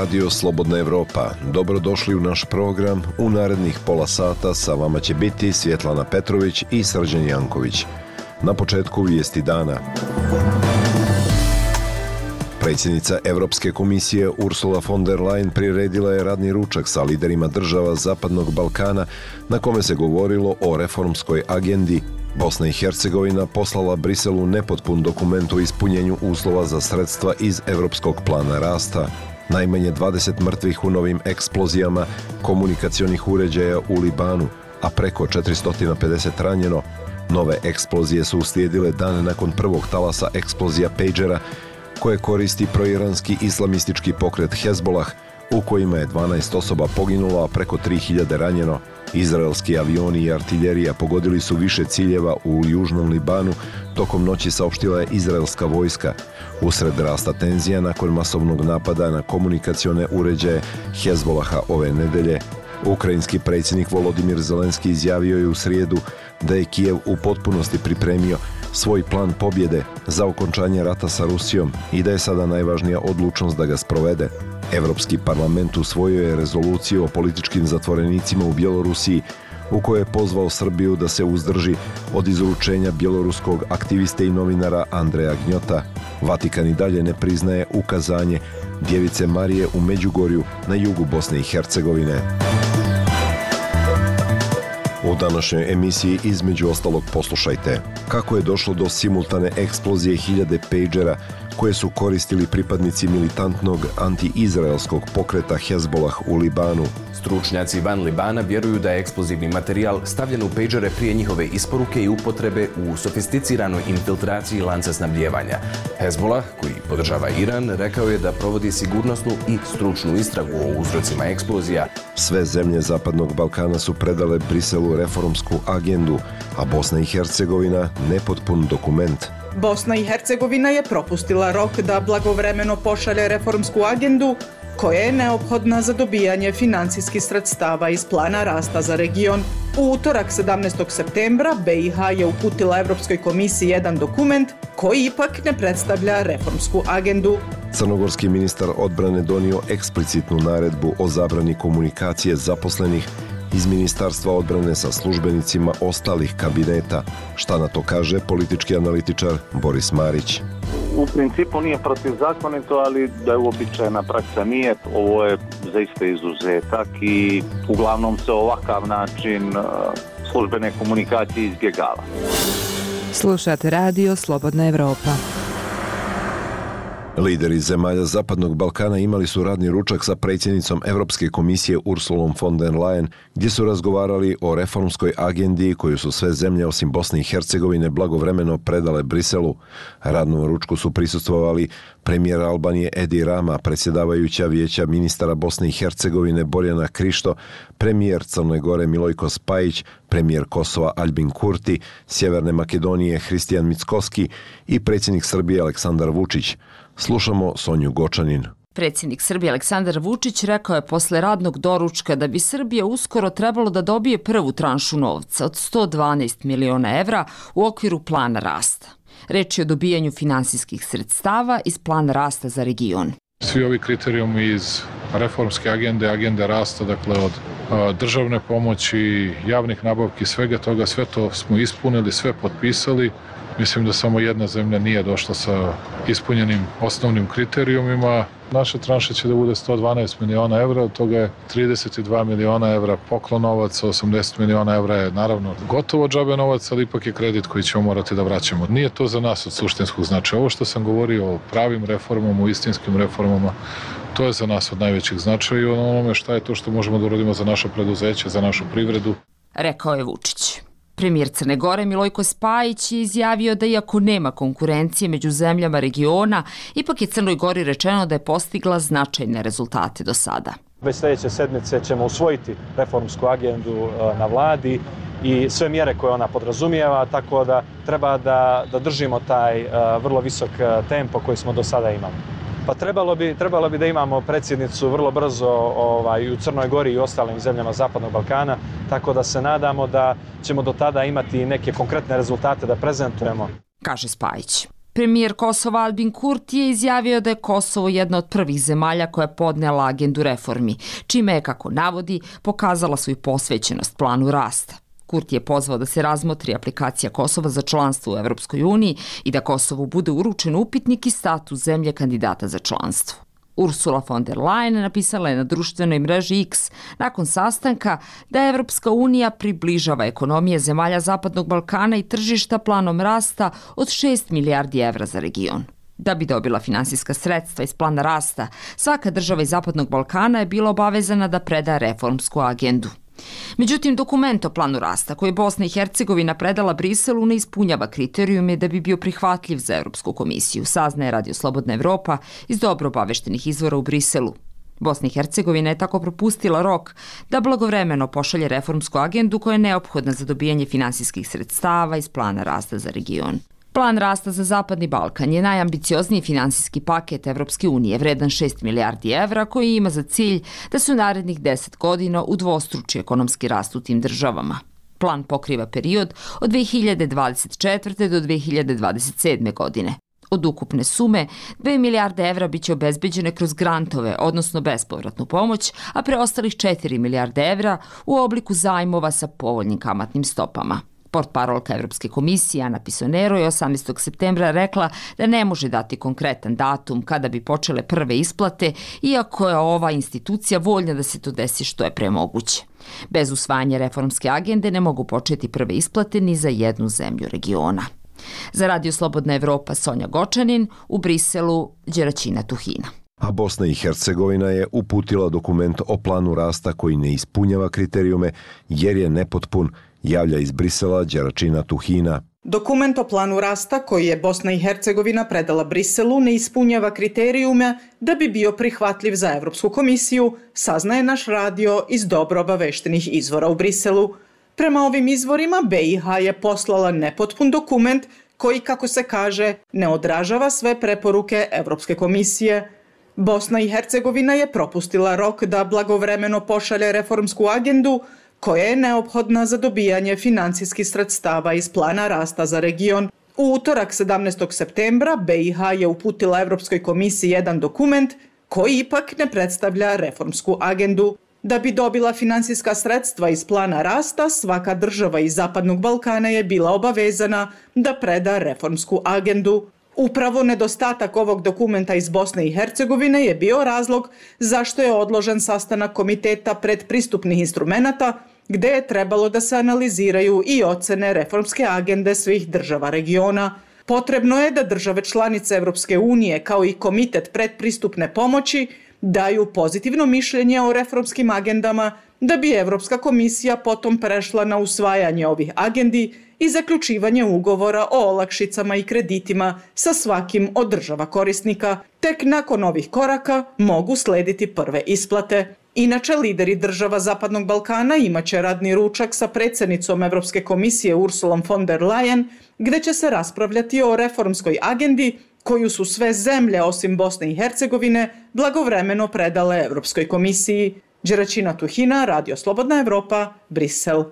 Radio Slobodna Evropa. Dobrodošli u naš program. U narednih pola sata sa vama će biti Svjetlana Petrović i Srđan Janković. Na početku vijesti dana. Predsjednica Europske komisije Ursula von der Leyen priredila je radni ručak sa liderima država Zapadnog Balkana na kome se govorilo o reformskoj agendi. Bosna i Hercegovina poslala Briselu nepotpun dokument o ispunjenju uslova za sredstva iz Europskog plana rasta. Najmanje 20 mrtvih u novim eksplozijama komunikacionih uređaja u Libanu, a preko 450 ranjeno. Nove eksplozije su uslijedile dane nakon prvog talasa eksplozija pejđera koje koristi proiranski islamistički pokret Hezbollah, u kojima je 12 osoba poginulo, a preko 3000 ranjeno. Izraelski avioni i artiljerija pogodili su više ciljeva u južnom Libanu, tokom noći saopštila je izraelska vojska. Usred rasta tenzija nakon masovnog napada na komunikacione uređaje Hezbollaha ove nedelje, ukrajinski predsjednik Volodimir Zelenski izjavio je u srijedu da je Kijev u potpunosti pripremio svoj plan pobjede za okončanje rata sa Rusijom i da je sada najvažnija odlučnost da ga sprovede. Europski parlament usvojio je rezoluciju o političkim zatvorenicima u Bjelorusiji u kojoj je pozvao Srbiju da se uzdrži od izručenja bjeloruskog aktiviste i novinara Andreja Gnjota. Vatikan i dalje ne priznaje ukazanje Djevice Marije u Međugorju na jugu Bosne i Hercegovine. U današnjoj emisiji između ostalog poslušajte kako je došlo do simultane eksplozije hiljade pejđera koje su koristili pripadnici militantnog anti-izraelskog pokreta Hezbollah u Libanu. Stručnjaci van Libana vjeruju da je eksplozivni materijal stavljen u pejđere prije njihove isporuke i upotrebe u sofisticiranoj infiltraciji lanca snabdijevanja. Hezbollah, koji podržava Iran, rekao je da provodi sigurnosnu i stručnu istragu o uzrocima eksplozija. Sve zemlje Zapadnog Balkana su predale Briselu reformsku agendu, a Bosna i Hercegovina nepotpun dokument. Bosna i Hercegovina je propustila rok da blagovremeno pošalje reformsku agendu koja je neophodna za dobijanje financijskih sredstava iz plana rasta za region. U utorak 17. septembra BiH je uputila Europskoj komisiji jedan dokument koji ipak ne predstavlja reformsku agendu. Crnogorski ministar odbrane donio eksplicitnu naredbu o zabrani komunikacije zaposlenih iz Ministarstva odbrane sa službenicima ostalih kabineta. Šta na to kaže politički analitičar Boris Marić? U principu nije protivzakonito, ali da je uobičajena praksa nije. Ovo je zaista izuzetak i uglavnom se ovakav način službene komunikacije izbjegava. Slušate radio Slobodna Evropa. Lideri zemalja Zapadnog Balkana imali su radni ručak sa predsjednicom Europske komisije Ursulom von der Leyen, gdje su razgovarali o reformskoj agendi koju su sve zemlje osim Bosne i Hercegovine blagovremeno predale Briselu. Radnom ručku su prisustvovali premijer Albanije Edi Rama, predsjedavajuća vijeća ministara Bosne i Hercegovine Borjana Krišto, premijer Crne Gore Milojko Spajić, premijer Kosova Aljbin Kurti, Sjeverne Makedonije Hristijan Mickoski i predsjednik Srbije Aleksandar Vučić. Slušamo Sonju Gočanin. Predsjednik Srbije Aleksandar Vučić rekao je posle radnog doručka da bi Srbija uskoro trebalo da dobije prvu tranšu novca od 112 miliona evra u okviru plana rasta. Reč je o dobijanju finansijskih sredstava iz plana rasta za region. Svi ovi kriterijumi iz reformske agende rasta, dakle od državne pomoći, javnih nabavki, svega toga, sve to smo ispunili, sve potpisali. Mislim da samo jedna zemlja nije došla sa ispunjenim osnovnim kriterijumima. Naša tranša će da bude 112 miliona evra, od toga je 32 miliona evra poklonovac, 80 miliona evra je naravno gotovo džabe novac, ali ipak je kredit koji ćemo morati da vraćamo. Nije to za nas od suštinskog značaja. Ovo što sam govorio o pravim reformama, o istinskim reformama, to je za nas od najvećih značaja i onome šta je to što možemo da uradimo za naše preduzeće, za našu privredu. Rekao je Vučić. Premijer Crne Gore Milojko Spajić je izjavio da iako nema konkurencije među zemljama regiona, ipak je Crnoj Gori rečeno da je postigla značajne rezultate do sada. Već sljedeće sedmice ćemo usvojiti reformsku agendu na vladi i sve mjere koje ona podrazumijeva, tako da treba da držimo taj vrlo visok tempo koji smo do sada imali. Pa trebalo bi da imamo predsjednicu vrlo brzo u Crnoj Gori i ostalim zemljama Zapadnog Balkana, tako da se nadamo da ćemo do tada imati neke konkretne rezultate da prezentujemo. Kaže Spajić. Premijer Kosova Albin Kurti je izjavio da je Kosovo jedna od prvih zemalja koja je podnela agendu reformi, čime je, kako navodi, pokazala svoju posvećenost planu rasta. Kurti je pozvao da se razmotri aplikacija Kosova za članstvo u Evropskoj uniji i da Kosovu bude uručen upitnik i status zemlje kandidata za članstvo. Ursula von der Leyen napisala je na društvenoj mreži X nakon sastanka da Evropska unija približava ekonomije zemalja Zapadnog Balkana i tržišta planom rasta od 6 milijardi evra za region. Da bi dobila finansijska sredstva iz plana rasta, svaka država iz Zapadnog Balkana je bila obavezana da preda reformsku agendu. Međutim, dokument o planu rasta koji je Bosna i Hercegovina predala Briselu ne ispunjava kriterijume da bi bio prihvatljiv za Evropsku komisiju, saznaje Radio Slobodna Evropa iz dobro obaveštenih izvora u Briselu. Bosna i Hercegovina je tako propustila rok da blagovremeno pošalje reformsku agendu koja je neophodna za dobijanje finansijskih sredstava iz plana rasta za region. Plan rasta za Zapadni Balkan je najambiciozniji finansijski paket Evropske unije, vredan 6 milijardi evra, koji ima za cilj da se u narednih 10 godina udvostruči ekonomski rast u tim državama. Plan pokriva period od 2024. do 2027. godine. Od ukupne sume, 2 milijarde evra biće obezbeđene kroz grantove, odnosno bespovratnu pomoć, a preostalih 4 milijarde evra u obliku zajmova sa povoljnim kamatnim stopama. Portparolka Evropske komisije Ana Pisonero je 18. septembra rekla da ne može dati konkretan datum kada bi počele prve isplate, iako je ova institucija voljna da se to desi što je pre moguće. Bez usvajanja reformske agende ne mogu početi prve isplate ni za jednu zemlju regiona. Za Radio Slobodna Evropa Sonja Gočanin, u Briselu Đeraćina Tuhina. A Bosna i Hercegovina je uputila dokument o planu rasta koji ne ispunjava kriterijume jer je nepotpun, javlja iz Brisela Đeraćina Tuhina. Dokument o planu rasta koji je Bosna i Hercegovina predala Briselu ne ispunjava kriterijume da bi bio prihvatljiv za Evropsku komisiju, saznaje naš radio iz dobro obaveštenih izvora u Briselu. Prema ovim izvorima, BiH je poslala nepotpun dokument koji, kako se kaže, ne odražava sve preporuke Evropske komisije. Bosna i Hercegovina je propustila rok da blagovremeno pošalje reformsku agendu koja je neophodna za dobijanje finansijskih sredstava iz plana rasta za region. U utorak 17. septembra BiH je uputila Evropskoj komisiji jedan dokument koji ipak ne predstavlja reformsku agendu. Da bi dobila finansijska sredstva iz plana rasta, svaka država iz Zapadnog Balkana je bila obavezana da preda reformsku agendu. Upravo nedostatak ovog dokumenta iz Bosne i Hercegovine je bio razlog zašto je odložen sastanak Komiteta predpristupnih instrumenata, gde je trebalo da se analiziraju i ocene reformske agende svih država regiona. Potrebno je da države članice Evropske unije kao i Komitet predpristupne pomoći daju pozitivno mišljenje o reformskim agendama da bi Evropska komisija potom prešla na usvajanje ovih agendi i zaključivanje ugovora o olakšicama i kreditima sa svakim od država korisnika. Tek nakon ovih koraka mogu slediti prve isplate. Inače, lideri država Zapadnog Balkana imaće radni ručak sa predsjednicom Evropske komisije Ursulom von der Leyen, gde će se raspravljati o reformskoj agendi koju su sve zemlje osim Bosne i Hercegovine blagovremeno predale Evropskoj komisiji. Đeraćina Tuhina, Radio Slobodna Evropa, Brisel.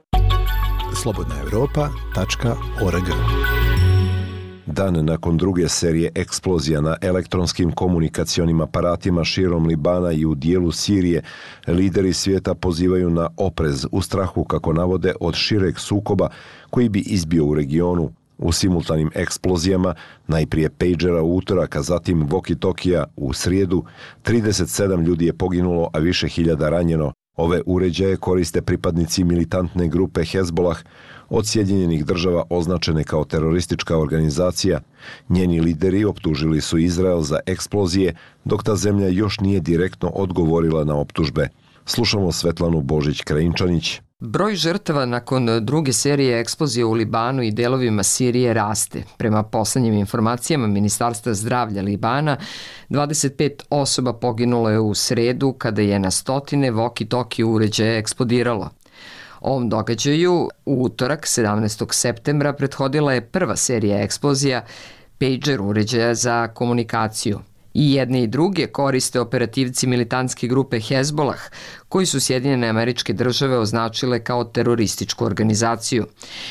slobodnaevropa.org. Dan nakon druge serije eksplozija na elektronskim komunikacionim aparatima širom Libana i u dijelu Sirije, lideri svijeta pozivaju na oprez u strahu, kako navode, od šireg sukoba koji bi izbio u regionu. U simultanim eksplozijama, najprije pejđera u utorak, a zatim walkie-talkija u srijedu, 37 ljudi je poginulo, a više hiljada ranjeno. Ove uređaje koriste pripadnici militantne grupe Hezbollah, od Sjedinjenih država označene kao teroristička organizacija. Njeni lideri optužili su Izrael za eksplozije, dok ta zemlja još nije direktno odgovorila na optužbe. Slušamo Svetlanu Božić-Krajinčanić. Broj žrtava nakon druge serije eksplozije u Libanu i delovima Sirije raste. Prema poslednjim informacijama Ministarstva zdravlja Libana, 25 osoba poginulo je u sredu kada je na stotine walkie-talkie uređaja eksplodiralo. Ovom događaju u utorak 17. septembra prethodila je prva serija eksplozija pager uređaja za komunikaciju. I jedne i druge koriste operativci militantske grupe Hezbolah, koji su Sjedinjene Američke Države označile kao terorističku organizaciju.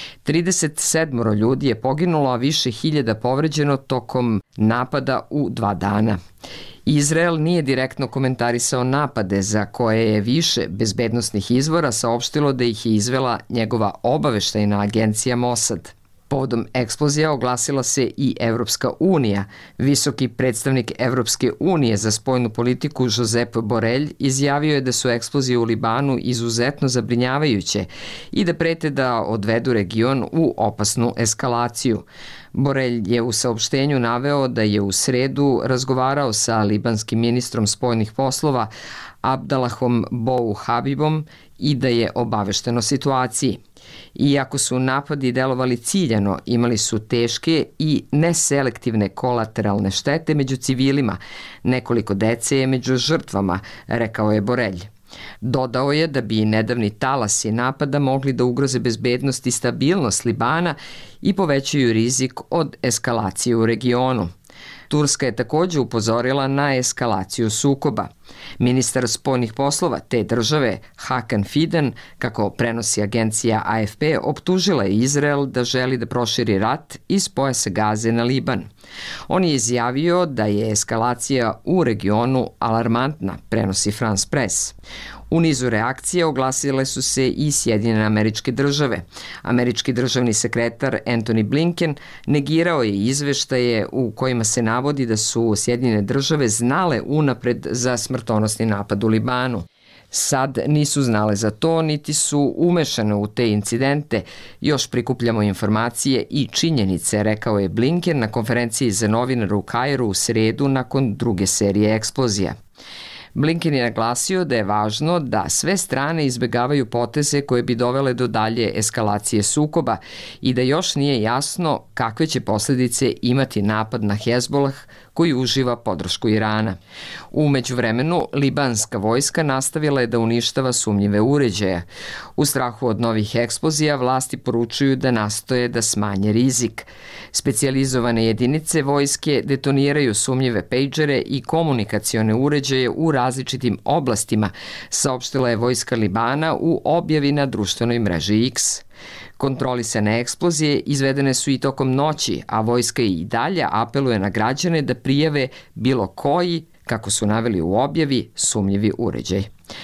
37 ljudi je poginulo, a više hiljada povređeno tokom napada u 2 dana. Izrael nije direktno komentarisao napade za koje je više bezbednosnih izvora saopštilo da ih je izvela njegova obaveštajna agencija Mossad. Povodom eksplozija oglasila se i Evropska unija. Visoki predstavnik Evropske unije za spoljnu politiku Josep Borrell izjavio je da su eksplozije u Libanu izuzetno zabrinjavajuće i da prete da odvedu region u opasnu eskalaciju. Borrell je u saopštenju naveo da je u sredu razgovarao sa libanskim ministrom spoljnih poslova Abdallahom Bou Habibom i da je obavešten o situaciji. Iako su napadi delovali ciljano, imali su teške i neselektivne kolateralne štete među civilima. Nekoliko dece je među žrtvama, rekao je Borrell. Dodao je da bi nedavni talasi napada mogli da ugroze bezbednost i stabilnost Libana i povećaju rizik od eskalacije u regionu. Turska je takođe upozorila na eskalaciju sukoba. Ministar spoljnih poslova te države, Hakan Fidan, kako prenosi agencija AFP, optužila je Izrael da želi da proširi rat iz pojasa Gaze na Liban. On je izjavio da je eskalacija u regionu alarmantna, prenosi France Press. U nizu reakcije oglasile su se i Sjedinjene Američke Države. Američki državni sekretar Antony Blinken negirao je izveštaje u kojima se navodi da su Sjedinjene Države znale unapred za smrtonosni napad u Libanu. Sad nisu znale za to, niti su umešane u te incidente. Još prikupljamo informacije i činjenice, rekao je Blinken na konferenciji za novinare u Kairu u sredu nakon druge serije eksplozija. Blinken je naglasio da je važno da sve strane izbegavaju poteze koje bi dovele do dalje eskalacije sukoba i da još nije jasno kakve će posledice imati napad na Hezbolah koji uživa podršku Irana. U međuvremenu, libanska vojska nastavila je da uništava sumnjive uređaje. U strahu od novih eksplozija vlasti poručuju da nastoje da smanje rizik. Specijalizovane jedinice vojske detoniraju sumnjive pejđere i komunikacione uređaje u različitim oblastima, saopštila je vojska Libana u objavi na društvenoj mreži X. Kontrolisane eksplozije izvedene su i tokom noći, a vojska i dalje apeluje na građane da prijave bilo koji, kako su naveli u objavi, sumnjivi uređaj.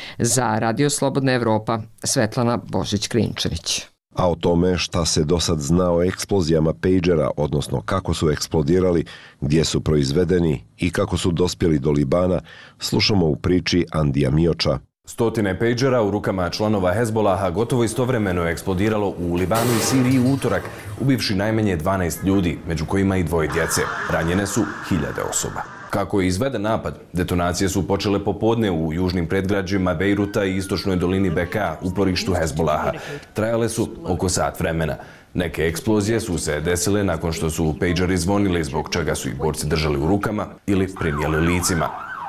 Za Radio Slobodna Evropa, Svetlana Božić-Krinčanić. A o tome šta se do sad zna o eksplozijama pejđera, odnosno kako su eksplodirali, gdje su proizvedeni i kako su dospjeli do Libana, slušamo u priči Andija Mioča. Stotine pejđera u rukama članova Hezbolaha gotovo istovremeno je eksplodiralo u Libanu i Siriji u utorak, ubivši najmanje 12 ljudi, među kojima i 2 djece. Ranjene su 1000 osoba. Kako je izveden napad, detonacije su počele popodne u južnim predgrađima Bejruta i istočnoj dolini Beka, uporištu Hezbolaha. Trajale su oko sat vremena. Neke eksplozije su se desile nakon što su pejđeri zvonili, zbog čega su ih borci držali u rukama ili primjeli licima.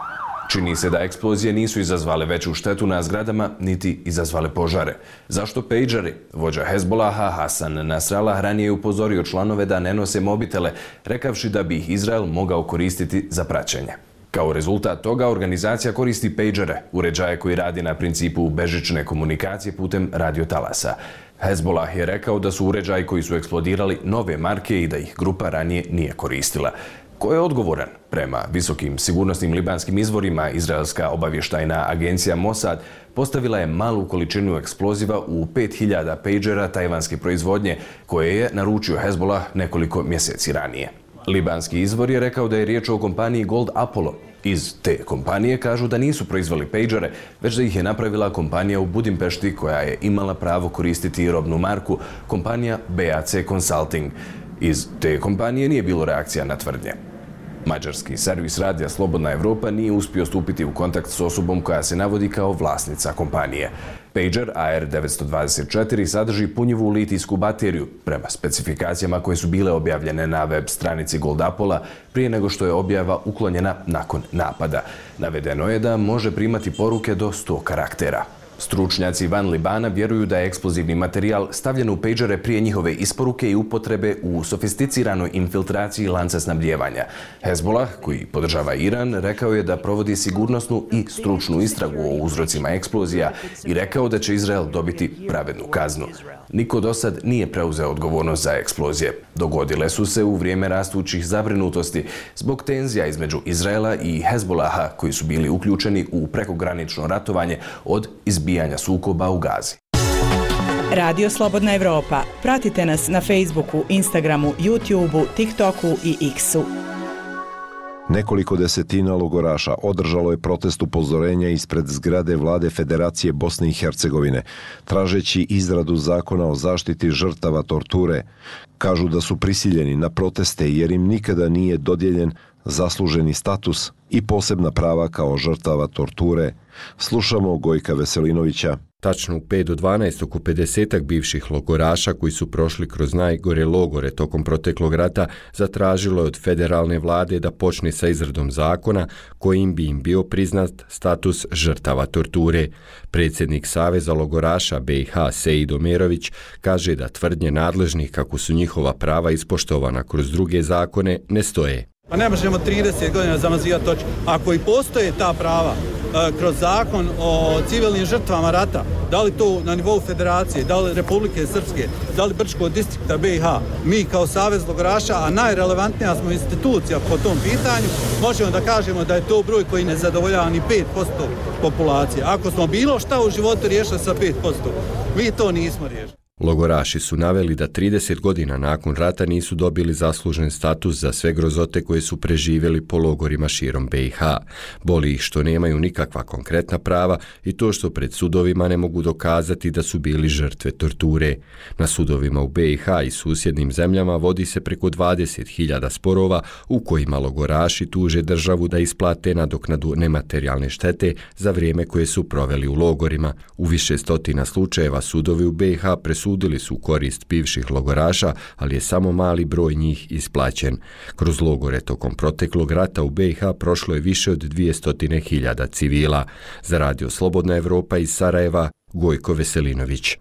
Čini se da eksplozije nisu izazvale veću štetu na zgradama, niti izazvale požare. Zašto pejđeri? Vođa Hezbolaha Hasan Nasrallah ranije je upozorio članove da ne nose mobitele, rekavši da bi ih Izrael mogao koristiti za praćenje. Kao rezultat toga, organizacija koristi pejđere, uređaje koji radi na principu bežične komunikacije putem radiotalasa. Hezbolah je rekao da su uređaji koji su eksplodirali nove marke i da ih grupa ranije nije koristila. Ko je odgovoran? Prema visokim sigurnosnim libanskim izvorima, izraelska obavještajna agencija Mossad postavila je malu količinu eksploziva u 5000 pejđera tajvanske proizvodnje, koje je naručio Hezbolah nekoliko mjeseci ranije. Libanski izvor je rekao da je riječ o kompaniji Gold Apollo. Iz te kompanije kažu da nisu proizveli pejđere, već da ih je napravila kompanija u Budimpešti koja je imala pravo koristiti robnu marku, kompanija BAC Consulting. Iz te kompanije nije bilo reakcija na tvrdnje. Mađarski servis radija Slobodna Evropa nije uspio stupiti u kontakt s osobom koja se navodi kao vlasnica kompanije. Pager AR-924 sadrži punjivu litijsku bateriju, prema specifikacijama koje su bile objavljene na web stranici Goldapola prije nego što je objava uklonjena nakon napada. Navedeno je da može primati poruke do 100 karaktera. Stručnjaci van Libana vjeruju da je eksplozivni materijal stavljen u pejđere prije njihove isporuke i upotrebe u sofisticiranoj infiltraciji lanca snabdijevanja. Hezbollah, koji podržava Iran, rekao je da provodi sigurnosnu i stručnu istragu o uzrocima eksplozija i rekao da će Izrael dobiti pravednu kaznu. Niko do sad nije preuzeo odgovornost za eksplozije. Dogodile su se u vrijeme rastućih zabrinutosti zbog tenzija između Izraela i Hezbollaha, koji su bili uključeni u prekogranično ratovanje od izbijanja sukoba u Gazi. Radio Slobodna Evropa. Pratite nas na Facebooku, Instagramu, YouTubeu, TikToku i X-u. Nekoliko desetina logoraša održalo je protest upozorenja ispred zgrade vlade Federacije Bosne i Hercegovine, tražeći izradu zakona o zaštiti žrtava torture. Kažu da su prisiljeni na proteste jer im nikada nije dodijeljen zasluženi status i posebna prava kao žrtava torture. Slušamo Gojka Veselinovića. Tačno u 5 do 12 oko 50-ak bivših logoraša koji su prošli kroz najgore logore tokom proteklog rata zatražilo je od federalne vlade da počne sa izradom zakona kojim bi im bio priznat status žrtava torture. Predsjednik Saveza logoraša BiH Sejid Omerović kaže da tvrdnje nadležnih kako su njihova prava ispoštovana kroz druge zakone ne stoje. Pa ne možemo 30 godina zamazivati oči. Ako i postoje ta prava kroz zakon o civilnim žrtvama rata, da li to na nivou federacije, da li Republike Srpske, da li Brčkog distrikta BiH, mi kao Savez logoraša, a najrelevantnija smo institucija po tom pitanju, možemo da kažemo da je to broj koji ne zadovoljava ni 5% populacije. Ako smo bilo šta u životu riješili sa 5%, mi to nismo riješili. Logoraši su naveli da 30 godina nakon rata nisu dobili zaslužen status za sve grozote koje su preživjeli po logorima širom BiH. Boli ih što nemaju nikakva konkretna prava i to što pred sudovima ne mogu dokazati da su bili žrtve torture. Na sudovima u BiH i susjednim zemljama vodi se preko 20.000 sporova u kojima logoraši tuže državu da isplate nadoknadu nematerijalne štete za vrijeme koje su proveli u logorima. U više stotina slučajeva sudovi u BiH presudili su u korist bivših logoraša, ali je samo mali broj njih isplaćen. Kroz logore tokom proteklog rata u BiH prošlo je više od 200.000 civila. Za Radio Slobodna Evropa iz Sarajeva, Gojko Veselinović.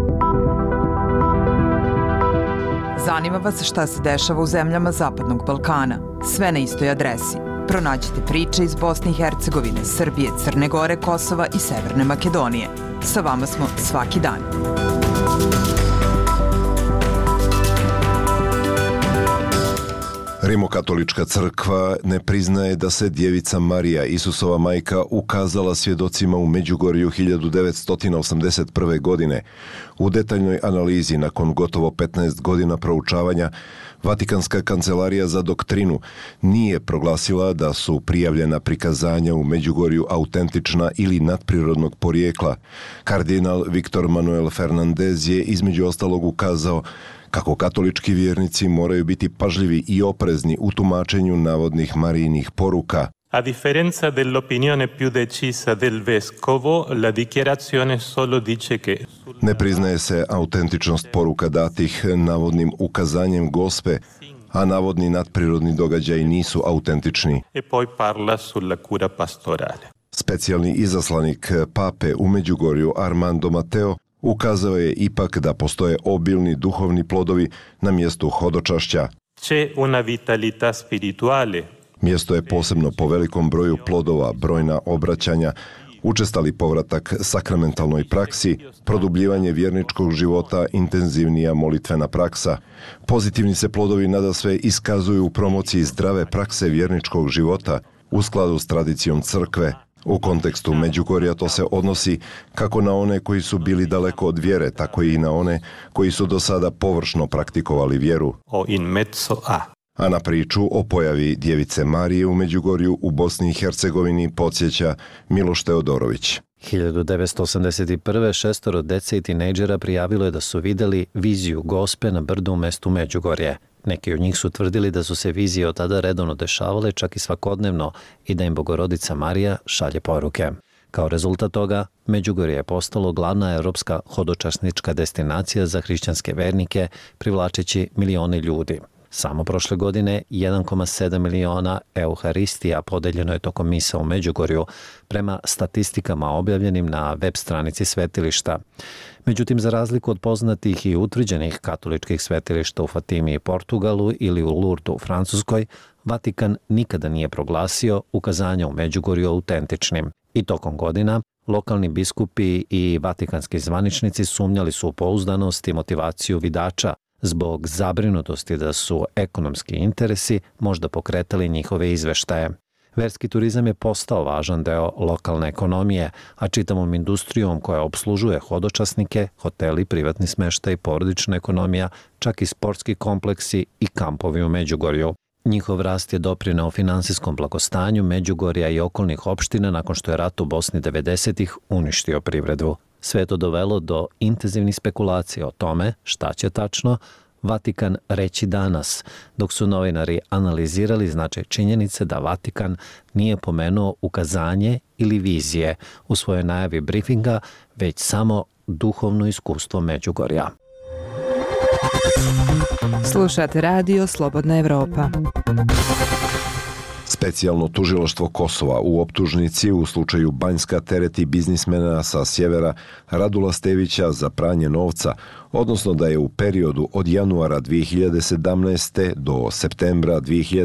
Zanima vas šta se dešava u zemljama Zapadnog Balkana? Sve na istoj adresi. Pronađite priče iz Bosne i Hercegovine, Srbije, Crne Gore, Kosova i Severne Makedonije. Sa vama smo svaki dan. Rimokatolička crkva ne priznaje da se djevica Marija, Isusova majka, ukazala svjedocima u Međugorju 1981. godine. U detaljnoj analizi nakon gotovo 15 godina proučavanja, Vatikanska kancelarija za doktrinu nije proglasila da su prijavljena prikazanja u Međugorju autentična ili nadprirodnog porijekla. Kardinal Viktor Manuel Fernandez je između ostalog ukazao kako katolički vjernici moraju biti pažljivi i oprezni u tumačenju navodnih Marijinih poruka. A differenza dell'opinione più decisa del vescovo, la dichiarazione solo dice che... Ne priznaje se autentičnost poruka datih navodnim ukazanjem Gospe, a navodni nadprirodni događaji nisu autentični. E poi parla sulla cura pastorale. Specijalni izaslanik pape u Međugorju Armando Mateo ukazao je ipak da postoje obilni duhovni plodovi na mjestu hodočašća. C'è una vitalità spirituale. Mjesto je posebno po velikom broju plodova, brojna obraćanja, učestali povratak sakramentalnoj praksi, produbljivanje vjerničkog života, intenzivnija molitvena praksa. Pozitivni se plodovi nadasve iskazuju u promociji zdrave prakse vjerničkog života u skladu s tradicijom crkve. U kontekstu Međugorja to se odnosi kako na one koji su bili daleko od vjere, tako i na one koji su do sada površno praktikovali vjeru. A na priču o pojavi djevice Marije u Međugorju u Bosni i Hercegovini podsjeća Miloš Teodorović. 1981. 6 dece i tinejdžera prijavilo je da su vidjeli viziju Gospe na brdu u mestu Međugorje. Neki od njih su tvrdili da su se vizije od tada redovno dešavale, čak i svakodnevno, i da im Bogorodica Marija šalje poruke. Kao rezultat toga, Međugorje je postalo glavna europska hodočasnička destinacija za hrišćanske vernike, privlačeći milione ljudi. Samo prošle godine 1,7 miliona euharistija podeljeno je tokom misa u Međugorju prema statistikama objavljenim na web stranici svetilišta. Međutim, za razliku od poznatih i utvrđenih katoličkih svetilišta u Fatimi i Portugalu ili u Lurdu u Francuskoj, Vatikan nikada nije proglasio ukazanja u Međugorju autentičnim. I tokom godina lokalni biskupi i vatikanski zvaničnici sumnjali su u pouzdanost i motivaciju vidača zbog zabrinutosti da su ekonomski interesi možda pokretali njihove izveštaje. Verski turizam je postao važan deo lokalne ekonomije, a čitavom industrijom koja obslužuje hodočasnike, hoteli, privatni smeštaj, porodična ekonomija, čak i sportski kompleksi i kampovi u Međugorju. Njihov rast je doprineo finansijskom blagostanju Međugorja i okolnih opština nakon što je rat u Bosni 90-ih uništio privredu. Sve je to dovelo do intenzivnih spekulacija o tome šta će tačno Vatikan reći danas, dok su novinari analizirali značaj činjenice da Vatikan nije pomenuo ukazanje ili vizije u svojoj najavi briefinga, već samo duhovno iskustvo Međugorja. Slušate radio Slobodna Evropa. Specijalno tužilaštvo Kosova u optužnici u slučaju Banjska tereti biznismena sa sjevera Radula Stevića za pranje novca, odnosno da je u periodu od januara 2017. do septembra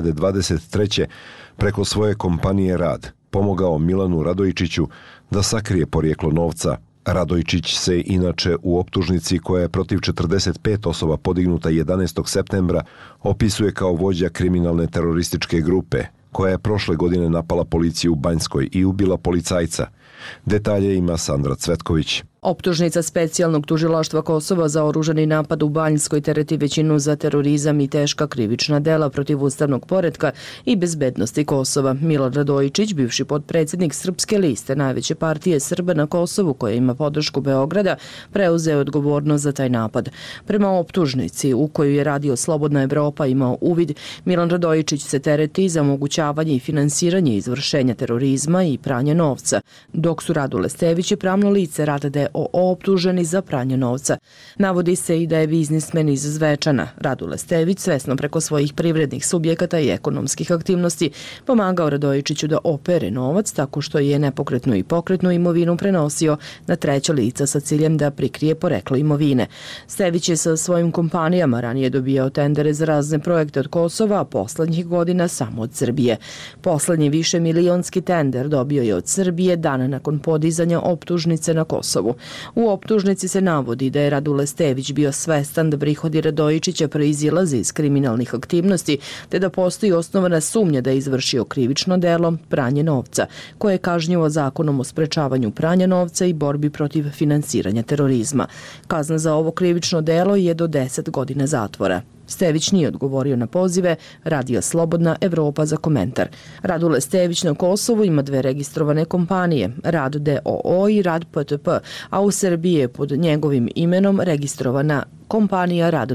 2023. preko svoje kompanije Rad pomogao Milanu Radojičiću da sakrije porijeklo novca. Radojičić se inače u optužnici koja je protiv 45 osoba podignuta 11. septembra opisuje kao vođa kriminalne terorističke grupe koja je prošle godine napala policiju u Banjskoj i ubila policajca. Detalje ima Sandra Cvetković. Optužnica specijalnog tužilaštva Kosova za oružani napad u Banjskoj tereti većinu za terorizam i teška krivična dela protiv ustavnog poretka i bezbednosti Kosova. Milan Radojičić, bivši potpredsjednik Srpske liste, najveće partije Srba na Kosovu koja ima podršku Beograda, preuzeo odgovornost za taj napad. Prema optužnici u koju je radio Slobodna Evropa imao uvid, Milan Radojičić se tereti za omogućavanje i finansiranje izvršenja terorizma i pranje novca, dok su Radule Stević i pravno lice Rad DOO optuženi za pranje novca. Navodi se i da je biznismen iz Zvečana, Radule Stević, svesno preko svojih privrednih subjekata i ekonomskih aktivnosti pomagao Radojičiću da opere novac tako što je nepokretnu i pokretnu imovinu prenosio na treća lica sa ciljem da prikrije poreklo imovine. Stević je sa svojim kompanijama ranije dobijao tendere za razne projekte od Kosova, a poslednjih godina samo od Srbije. Poslednji višemilionski tender dobio je od Srbije dan nakon podizanja optužnice na Kosovu. U optužnici se navodi da je Radule Stević bio svestan da prihodi Radojičića proizilaze iz kriminalnih aktivnosti, te da postoji osnovana sumnja da je izvršio krivično delo pranje novca, koje je kažnjivo zakonom o sprečavanju pranja novca i borbi protiv finansiranja terorizma. Kazna za ovo krivično delo je do 10 godina zatvora. Stević nije odgovorio na pozive Radio Slobodna Evropa za komentar. Radule Stević na Kosovu ima dve registrovane kompanije, Rad DOO i Rad PTP, a u Srbiji je pod njegovim imenom registrovana kompanija Rad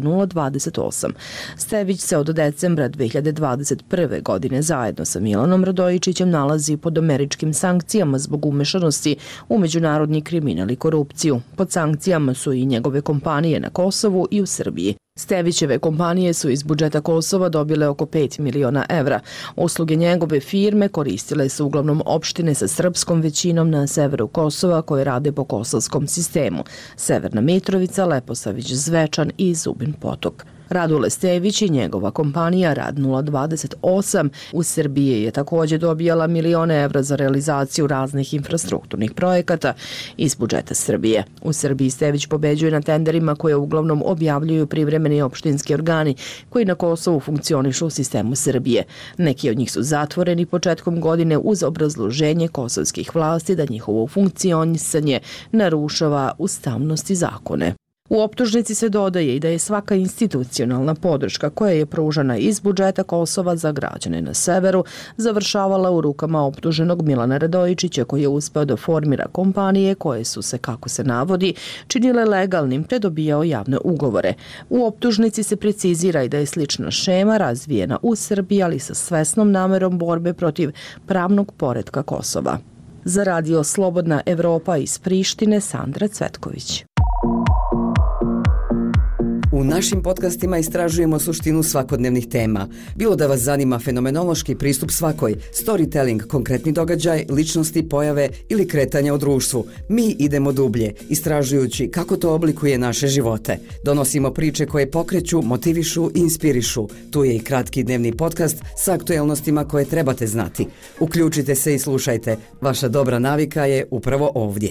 028. Stević se od decembra 2021. godine zajedno sa Milanom Radojičićem nalazi pod američkim sankcijama zbog umešanosti u međunarodni kriminal i korupciju. Pod sankcijama su i njegove kompanije na Kosovu i u Srbiji. Stevićeve kompanije su iz budžeta Kosova dobile oko 5 miliona evra. Usluge njegove firme koristile su uglavnom opštine sa srpskom većinom na severu Kosova koje rade po kosovskom sistemu. Severna Mitrovica, Leposavić, Zvečan i Zubin Potok. Radule Stević i njegova kompanija Rad 028 u Srbiji je također dobijala milione evra za realizaciju raznih infrastrukturnih projekata iz budžeta Srbije. U Srbiji Stević pobeđuje na tenderima koje uglavnom objavljuju privremeni opštinski organi koji na Kosovu funkcionišu u sistemu Srbije. Neki od njih su zatvoreni početkom godine uz obrazloženje kosovskih vlasti da njihovo funkcionisanje narušava ustavnost i zakone. U optužnici se dodaje i da je svaka institucionalna podrška koja je pružana iz budžeta Kosova za građane na severu završavala u rukama optuženog Milana Radojičića koji je uspeo da formira kompanije koje su se, kako se navodi, činile legalnim te dobijao javne ugovore. U optužnici se precizira i da je slična šema razvijena u Srbiji, ali sa svesnom namerom borbe protiv pravnog poretka Kosova. Za Radio Slobodna Evropa iz Prištine, Sandra Cvetković. U našim podcastima istražujemo suštinu svakodnevnih tema. Bilo da vas zanima fenomenološki pristup svakoj, storytelling, konkretni događaj, ličnosti, pojave ili kretanja u društvu, mi idemo dublje, istražujući kako to oblikuje naše živote. Donosimo priče koje pokreću, motivišu i inspirišu. Tu je i kratki dnevni podcast sa aktuelnostima koje trebate znati. Uključite se i slušajte. Vaša dobra navika je upravo ovdje.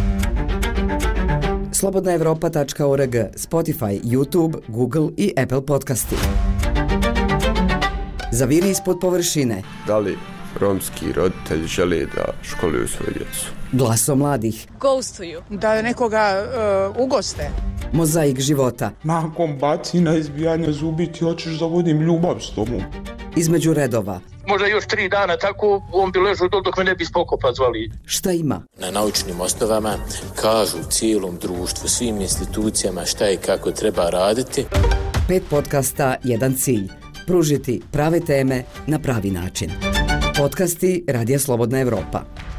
slobodnaevropa.org, Spotify, YouTube, Google i Apple podcasti. Zaviri ispod površine. Da li romski roditelji žele da školuju svoju djecu? Glasom mladih. Ghostuju. Da nekoga ugoste. Mozaik života. Nakon bacina, izbijanja zubi ti hoćeš da vodim ljubav s tobom. Između redova. Možda još 3 dana tako on bi ležao dok me ne bi spokopa zvali. Šta ima? Na naučnim osnovama kažu cijelom društvu, svim institucijama šta i kako treba raditi. 5 podcasta, jedan cilj. Pružiti prave teme na pravi način. Podcasti Radija Slobodna Evropa.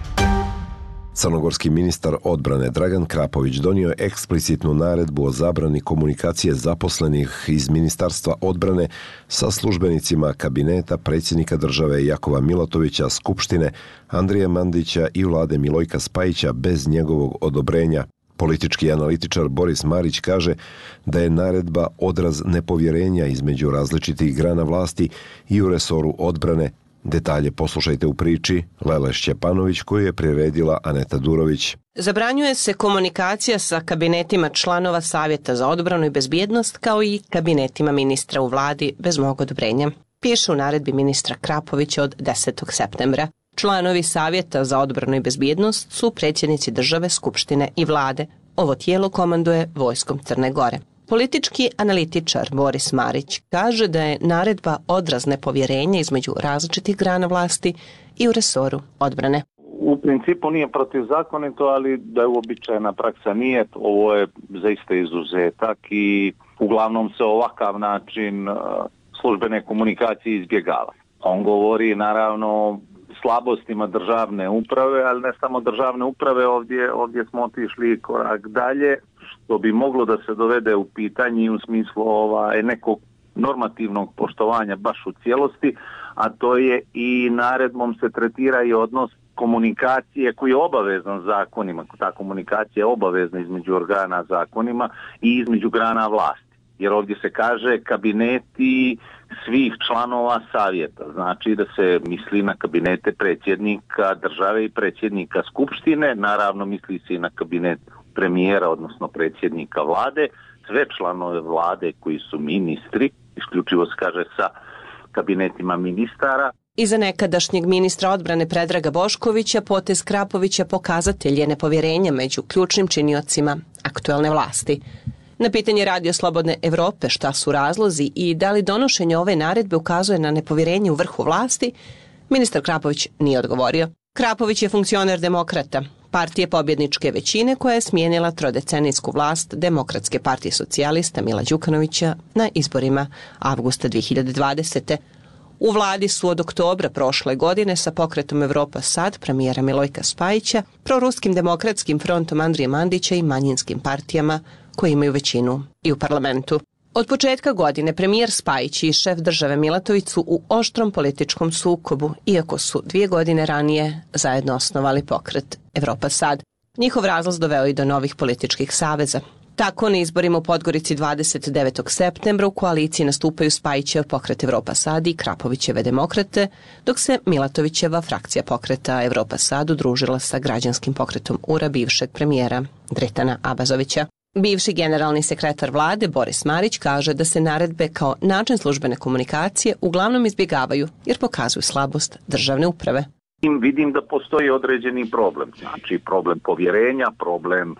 Crnogorski ministar odbrane Dragan Krapović donio je eksplicitnu naredbu o zabrani komunikacije zaposlenih iz Ministarstva odbrane sa službenicima kabineta predsjednika države Jakova Milatovića, Skupštine Andrije Mandića i vlade Milojka Spajića bez njegovog odobrenja. Politički analitičar Boris Marić kaže da je naredba odraz nepovjerenja između različitih grana vlasti i u resoru odbrane. Detalje poslušajte u priči Lele Šćepanović koju je priredila Aneta Durović. Zabranjuje se komunikacija sa kabinetima članova Savjeta za odbranu i bezbjednost kao i kabinetima ministra u vladi bez mog odobrenja. Piše u naredbi ministra Krapovića od 10. septembra. Članovi Savjeta za odbranu i bezbjednost su predsjednici države, skupštine i vlade. Ovo tijelo komanduje vojskom Crne Gore. Politički analitičar Boris Marić kaže da je naredba odraz nepovjerenja između različitih grana vlasti i u resoru odbrane. U principu nije protivzakonito, ali da je uobičajena praksa nije. Ovo je zaista izuzetak i uglavnom se ovakav način službene komunikacije izbjegava. On govori naravno o slabostima državne uprave, ali ne samo državne uprave, ovdje smo otišli korak dalje, što bi moglo da se dovede u pitanje u smislu nekog normativnog poštovanja baš u cijelosti, a to je i naredbom se tretira i odnos komunikacije koji je obavezan zakonima. Ta komunikacija je obavezna između organa zakonima i između grana vlasti. Jer ovdje se kaže kabineti svih članova savjeta. Znači da se misli na kabinete predsjednika države i predsjednika skupštine. Naravno misli se i na kabinet premijera, odnosno predsjednika vlade. Sve članove vlade koji su ministri, isključivo se kaže sa kabinetima ministara. Iza nekadašnjeg ministra odbrane Predraga Boškovića, potez Krapovića pokazatelj je nepovjerenja među ključnim činiocima aktuelne vlasti. Na pitanje Radio Slobodne Evrope šta su razlozi i da li donošenje ove naredbe ukazuje na nepovjerenje u vrhu vlasti, ministar Krapović nije odgovorio. Krapović je funkcioner Demokrata, partije pobjedničke većine koja je smijenila trodecenijsku vlast Demokratske partije socijalista Mila Đukanovića na izborima avgusta 2020. U vladi su od oktobra prošle godine sa pokretom Evropa Sad premijera Milojka Spajića, proruskim demokratskim frontom Andrije Mandića i manjinskim partijama koji imaju većinu i u parlamentu. Od početka godine premijer Spajić i šef države Milatović su u oštrom političkom sukobu, iako su 2 godine ranije zajedno osnovali pokret Evropa Sad. Njihov razlaz doveo i do novih političkih saveza. Tako na izborima u Podgorici 29. septembra u koaliciji nastupaju Spajićev pokret Evropa Sad i Krapovićeve Demokrate, dok se Milatovićeva frakcija pokreta Evropa Sad udružila sa građanskim pokretom URA bivšeg premijera Dretana Abazovića. Bivši generalni sekretar vlade Boris Marić kaže da se naredbe kao način službene komunikacije uglavnom izbjegavaju jer pokazuju slabost državne uprave. Vidim da postoji određeni problem, znači problem povjerenja, problem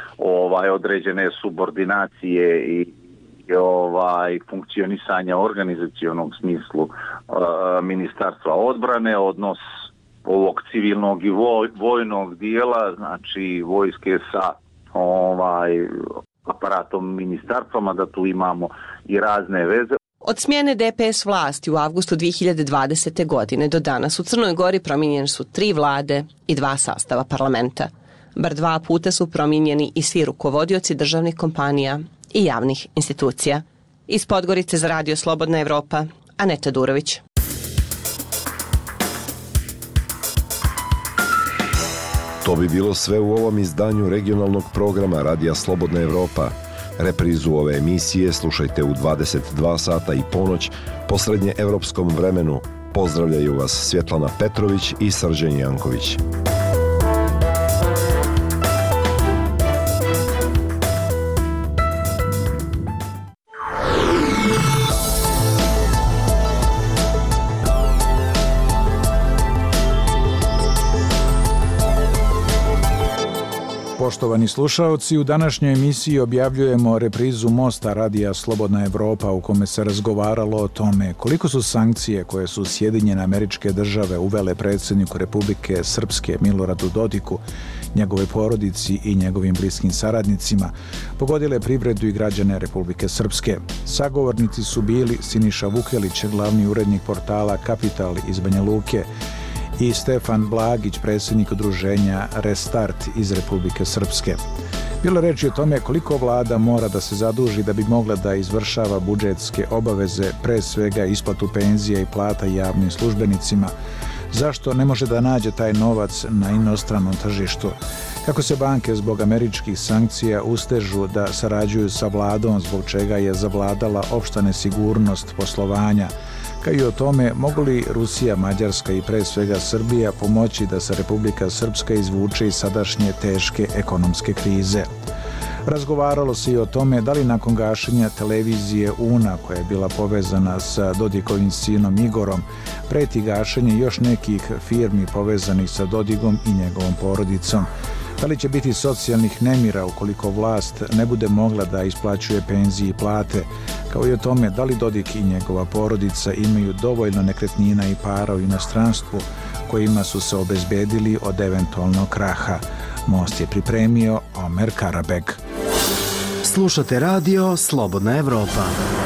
određene subordinacije i funkcionisanja organizacionog smislu Ministarstva odbrane, odnos ovog civilnog i vojnog dijela, znači vojske sa aparatom ministarstvom, da tu imamo i razne veze. Od smjene DPS vlasti u avgustu 2020. godine do danas u Crnoj Gori promijenjene su 3 vlade i 2 sastava parlamenta. Bar 2 puta su promijenjeni i svi rukovodioci državnih kompanija i javnih institucija. Iz Podgorice za Radio Slobodna Evropa, Aneta Durović. To bi bilo sve u ovom izdanju regionalnog programa Radija Slobodna Evropa. Reprizu ove emisije slušajte u 22 sata i ponoć po srednjeevropskom vremenu. Pozdravljaju vas Svjetlana Petrović i Srđan Janković. Poštovani slušaoci, u današnjoj emisiji objavljujemo reprizu mosta Radija Slobodna Evropa u kome se razgovaralo o tome koliko su sankcije koje su Sjedinjene Američke Države uvele predsjedniku Republike Srpske Miloradu Dodiku, njegove porodici i njegovim bliskim saradnicima pogodile privredu i građane Republike Srpske. Sagovornici su bili Siniša Vukelić, glavni urednik portala Kapital iz Banja Luke, i Stefan Blagić, predsjednik udruženja Restart iz Republike Srpske. Bilo reči o tome koliko vlada mora da se zaduži da bi mogla da izvršava budžetske obaveze, pre svega isplatu penzija i plata javnim službenicima. Zašto ne može da nađe taj novac na inostranom tržištu? Kako se banke zbog američkih sankcija ustežu da sarađuju sa vladom, zbog čega je zavladala opšta nesigurnost poslovanja, kao i o tome mogu li Rusija, Mađarska i pre svega Srbija pomoći da se Republika Srpska izvuče iz sadašnje teške ekonomske krize. Razgovaralo se i o tome da li nakon gašenja televizije UNA, koja je bila povezana sa Dodikovim sinom Igorom, preti gašenje još nekih firmi povezanih sa Dodigom i njegovom porodicom. Da li će biti socijalnih nemira ukoliko vlast ne bude mogla da isplaćuje penzije i plate, kao i o tome da li Dodik i njegova porodica imaju dovoljno nekretnina i para u inostranstvu kojima su se obezbedili od eventualnog kraha. Most je pripremio Omer Karabeg. Slušate radio Slobodna Evropa.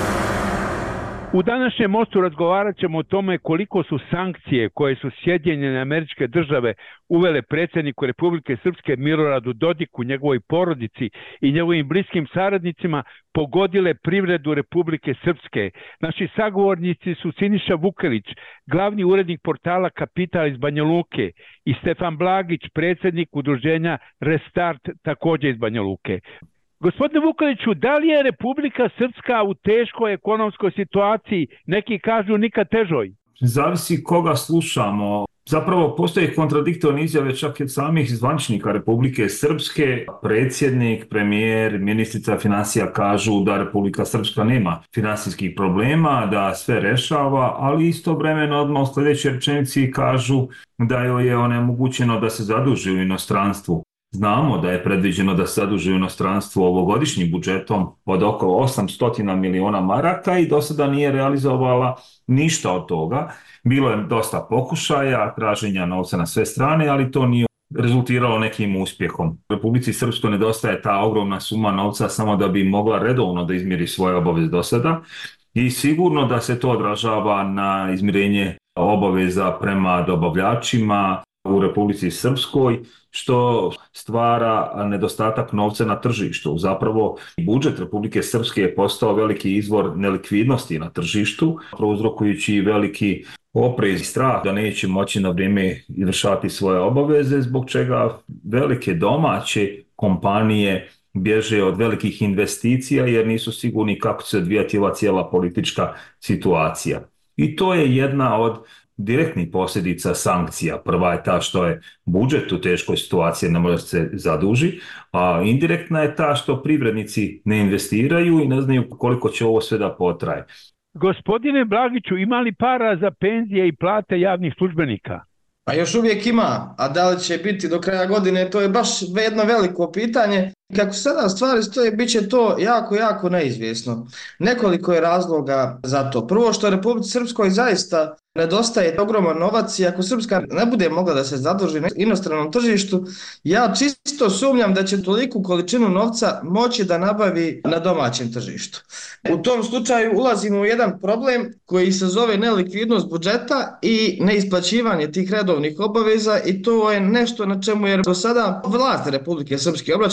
U današnjem mostu razgovarat ćemo o tome koliko su sankcije koje su Sjedinjene Američke Države uvele predsjedniku Republike Srpske Miloradu Dodiku, njegovoj porodici i njegovim bliskim saradnicima pogodile privredu Republike Srpske. Naši sagovornici su Siniša Vukelić, glavni urednik portala Kapital iz Banja Luke, i Stefan Blagić, predsjednik udruženja Restart, također iz Banja Luke. Gospodine Vukeliću, da li je Republika Srpska u teškoj ekonomskoj situaciji, neki kažu nikad težoj? Zavisi koga slušamo. Zapravo postoje kontradiktorne izjave čak i od samih zvaničnika Republike Srpske. Predsjednik, premijer, ministrica financija kažu da Republika Srpska nema finansijskih problema, da sve rešava, ali istovremeno odmah u sljedećoj rečenici kažu da joj je onemogućeno da se zaduži u inostranstvu. Znamo da je predviđeno da se zaduži u inostranstvu ovogodišnjim budžetom od oko 800 miliona maraka i do sada nije realizovala ništa od toga. Bilo je dosta pokušaja, traženja novca na sve strane, ali to nije rezultiralo nekim uspjehom. Republici Srpskoj nedostaje ta ogromna suma novca samo da bi mogla redovno da izmiri svoje obaveze do sada i sigurno da se to odražava na izmirenje obaveza prema dobavljačima u Republici Srpskoj, što stvara nedostatak novca na tržištu. Zapravo, budžet Republike Srpske je postao veliki izvor nelikvidnosti na tržištu, prouzrokujući veliki oprez i strah da neće moći na vrijeme izvršavati svoje obaveze, zbog čega velike domaće kompanije bježe od velikih investicija jer nisu sigurni kako će se odvijati ova cijela politička situacija. I to je jedna od direktnih posljedica sankcija. Prva je ta što je budžet u teškoj situaciji, ne može se zaduži, a indirektna je ta što privrednici ne investiraju i ne znaju koliko će ovo sve da potraje. Gospodine Blagiću, ima li para za penzije i plate javnih službenika? Pa još uvijek ima, a da li će biti do kraja godine, to je baš jedno veliko pitanje. Kako sada stvari stoje, bit će to jako neizvjesno. Nekoliko je razloga za to. Prvo, što Republici Srpskoj zaista nedostaje ogroman novac i ako Srpska ne bude mogla da se zaduži na inostranom tržištu, ja čisto sumnjam da će toliku količinu novca moći da nabavi na domaćem tržištu. U tom slučaju ulazimo u jedan problem koji se zove nelikvidnost budžeta i neisplaćivanje tih redovnih obaveza i to je nešto na čemu je do sada vlast Republike Srpske obraćala pažnju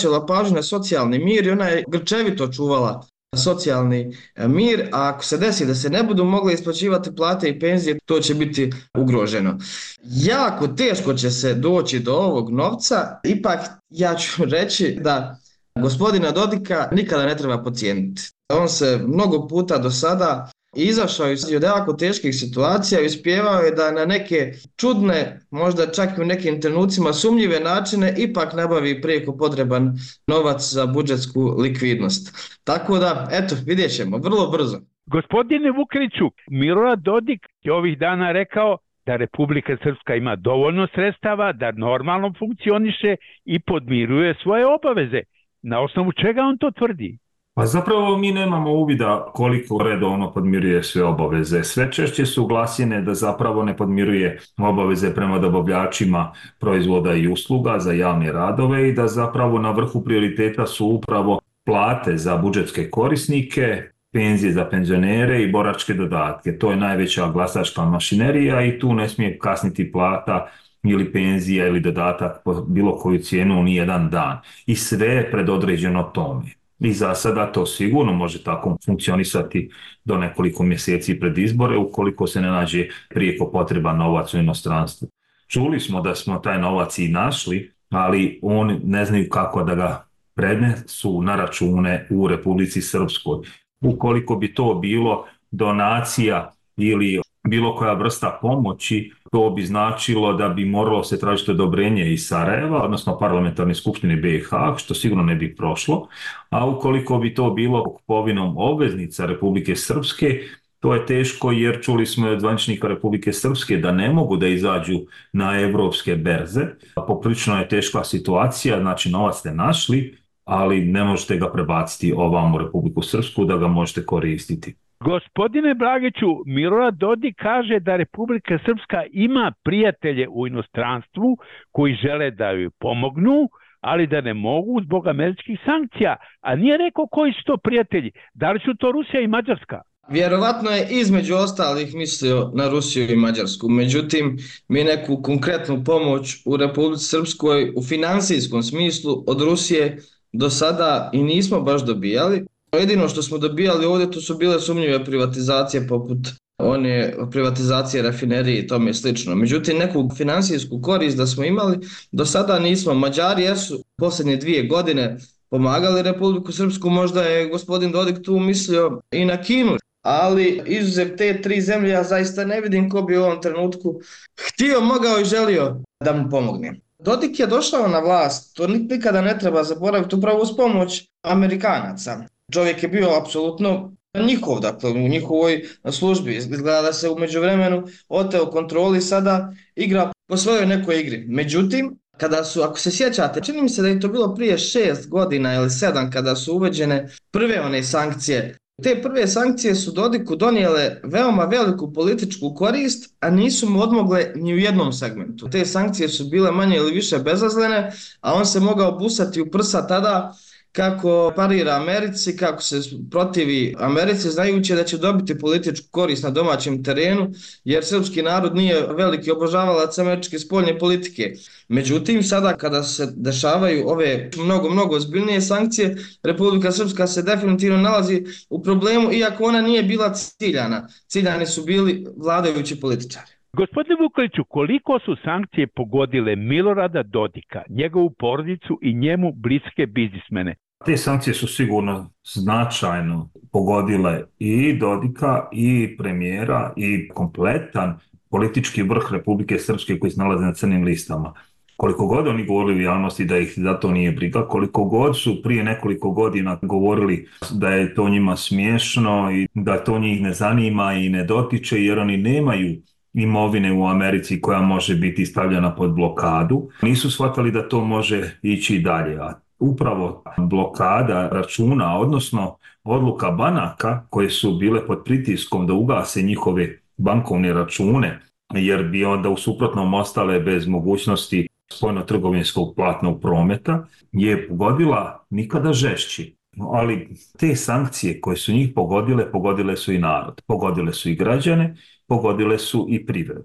važno je socijalni mir i ona je grčevito čuvala socijalni mir, a ako se desi da se ne budu mogle isplaćivati plate i penzije, to će biti ugroženo. Jako teško će se doći do ovog novca, ipak ja ću reći da gospodina Dodika nikada ne treba podcijeniti. On se mnogo puta do sada izašao iz jako teških situacija i uspijevao je da na neke čudne, možda čak i u nekim trenucima sumnjive načine ipak nabavi prijeko potreban novac za budžetsku likvidnost. Tako da, eto, vidjet ćemo, vrlo brzo. Gospodine Vukeliću, Milorad Dodik je ovih dana rekao da Republika Srpska ima dovoljno sredstava, da normalno funkcioniše i podmiruje svoje obaveze. Na osnovu čega on to tvrdi? Pa zapravo mi nemamo uvida koliko redovno podmiruje sve obaveze. Sve češće su glasine da zapravo ne podmiruje obaveze prema dobavljačima proizvoda i usluga za javne radove i da zapravo na vrhu prioriteta su upravo plate za budžetske korisnike, penzije za penzionere i boračke dodatke. To je najveća glasačka mašinerija i tu ne smije kasniti plata ili penzija ili dodatak po bilo koju cijenu ni jedan dan. I sve je predodređeno tome. I za sada to sigurno može tako funkcionisati do nekoliko mjeseci pred izbore ukoliko se ne nađe prijeko potreban novac u inostranstvu. Čuli smo da smo taj novac i našli, ali oni ne znaju kako da ga prenesu na račune u Republici Srpskoj. Ukoliko bi to bilo donacija ili bilo koja vrsta pomoći, to bi značilo da bi moralo se tražiti odobrenje iz Sarajeva, odnosno parlamentarne skupštine BiH, što sigurno ne bi prošlo, a ukoliko bi to bilo kupovinom obveznica Republike Srpske, to je teško jer čuli smo od zvaničnika Republike Srpske da ne mogu da izađu na evropske berze. Poprilično je teška situacija, znači novac ste našli, ali ne možete ga prebaciti ovam u Republiku Srpsku da ga možete koristiti. Gospodine Blagiću, Milorad Dodik kaže da Republika Srpska ima prijatelje u inostranstvu koji žele da joj pomognu, ali da ne mogu zbog američkih sankcija. A nije rekao koji su to prijatelji. Da li su to Rusija i Mađarska? Vjerovatno je između ostalih mislio na Rusiju i Mađarsku. Međutim, mi neku konkretnu pomoć u Republici Srpskoj u financijskom smislu od Rusije do sada i nismo baš dobijali. Jedino što smo dobijali ovdje to su bile sumnjive privatizacije poput one privatizacije rafinerije i tome slično. Međutim, neku financijsku korist da smo imali do sada nismo. Mađari jesu posljednje 2 godine pomagali Republiku Srpsku, možda je gospodin Dodik tu mislio i na Kinu, ali izuzev te 3 zemlje ja zaista ne vidim ko bi u ovom trenutku htio, mogao i želio da mu pomogne. Dodik je došao na vlast, to nikada ne treba zaboraviti, upravo uz pomoć Amerikanaca. Čovjek je bio apsolutno njihov, dakle u njihovoj službi. Izgleda da se u međuvremenu oteo kontroli, sada igra po svojoj nekoj igri. Međutim, kada su, ako se sjećate, čini mi se da je to bilo prije 6 godina ili 7 kada su uveđene prve one sankcije. Te prve sankcije su Dodiku donijele veoma veliku političku korist, a nisu mu odmogle ni u jednom segmentu. Te sankcije su bile manje ili više bezazlene, a on se mogao busati u prsa tada kako parira Americi, kako se protivi Americi, znajući da će dobiti političku korist na domaćem terenu, jer srpski narod nije veliki obožavalac američke spoljne politike. Međutim, sada kada se dešavaju ove mnogo ozbiljnije sankcije, Republika Srpska se definitivno nalazi u problemu, iako ona nije bila ciljana. Ciljani su bili vladajući političari. Gospodine Vukeliću, koliko su sankcije pogodile Milorada Dodika, njegovu porodicu i njemu bliske biznismene? Te sankcije su sigurno značajno pogodile i Dodika i premijera i kompletan politički vrh Republike Srpske koji se nalaze na crnim listama. Koliko god oni govorili u javnosti da ih za to nije briga, koliko god su prije nekoliko godina govorili da je to njima smiješno i da to njih ne zanima i ne dotiče jer oni nemaju imovine u Americi koja može biti stavljena pod blokadu, nisu shvatili da to može ići dalje. A upravo blokada računa, odnosno odluka banaka koje su bile pod pritiskom da ugase njihove bankovne račune, jer bi onda u suprotnom ostale bez mogućnosti spoljno-trgovinskog platnog prometa, je pogodila nikada žešći. Ali te sankcije koje su njih pogodile su i narod, pogodile su i građane, pogodile su i privredu.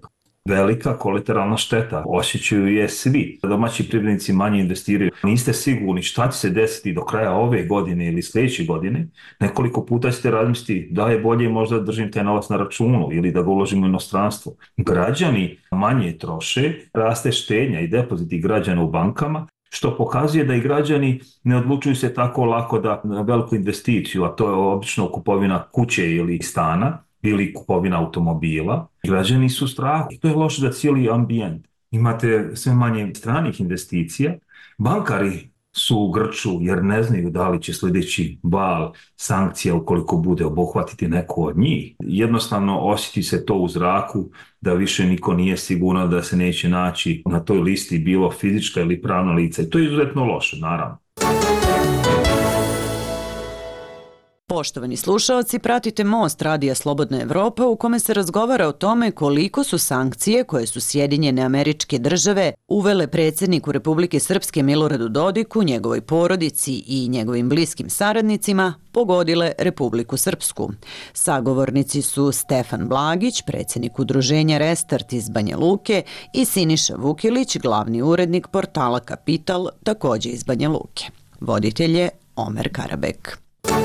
velika kolateralna šteta. Osjećaju je svi. Domaći privrednici manje investiraju. Niste sigurni šta će se desiti do kraja ove godine ili sljedeće godine. Nekoliko puta ćete razmisliti da je bolje možda držim taj novac na računu ili da ga uložim u inostranstvo. Građani manje troše, raste štednja i depoziti građana u bankama, što pokazuje da i građani ne odlučuju se tako lako da na veliku investiciju, a to je obično kupovina kuće ili stana, ili kupovina automobila. Građani su strahu i to je loše za cijeli ambijent. Imate sve manje stranih investicija. Bankari su u grču jer ne znaju da li će sljedeći val sankcija, ukoliko bude, obuhvatiti neko od njih. Jednostavno osjeti se to u zraku da više niko nije sigurno da se neće naći na toj listi bilo fizička ili pravna lica. I to je izuzetno loše, naravno. Poštovani slušaoci, pratite Most Radija Slobodna Evropa u kome se razgovara o tome koliko su sankcije koje su Sjedinjene Američke Države uvele predsjedniku Republike Srpske Miloradu Dodiku, njegovoj porodici i njegovim bliskim saradnicima pogodile Republiku Srpsku. Sagovornici su Stefan Blagić, predsjednik udruženja Restart iz Banja Luke, i Siniša Vukilić, glavni urednik portala Kapital, također iz Banja Luke. Voditelj je Omer Karabek.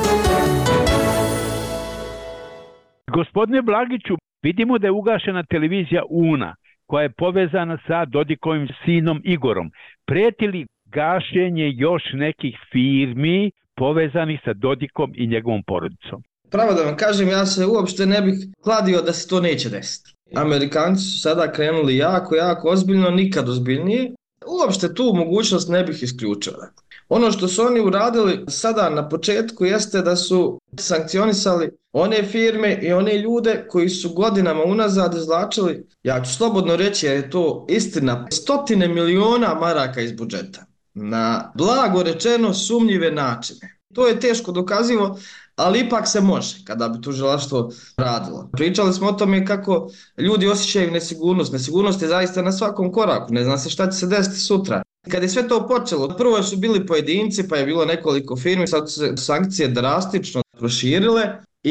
Gospodine Blagiću, vidimo da je ugašena televizija UNA, koja je povezana sa Dodikovim sinom Igorom. Prijeti li gašenje još nekih firmi povezanih sa Dodikom i njegovom porodicom? Pravo da vam kažem, ja se uopšte ne bih kladio da se to neće desiti. Amerikanci su sada krenuli jako ozbiljno, nikad ozbiljnije. Uopšte tu mogućnost ne bih isključio. Ono što su oni uradili sada na početku jeste da su sankcionisali one firme i one ljude koji su godinama unazad izvlačili, ja ću slobodno reći jer je to istina, 100 miliona maraka iz budžeta na blago rečeno sumnjive načine. To je teško dokazivo, ali ipak se može kada bi tužilaštvo radilo. Pričali smo o tome kako ljudi osjećaju nesigurnost. Nesigurnost je zaista na svakom koraku, ne zna se šta će se desiti sutra. Kad je sve to počelo, prvo su bili pojedinci, pa je bilo nekoliko firmi, sad su se sankcije drastično proširile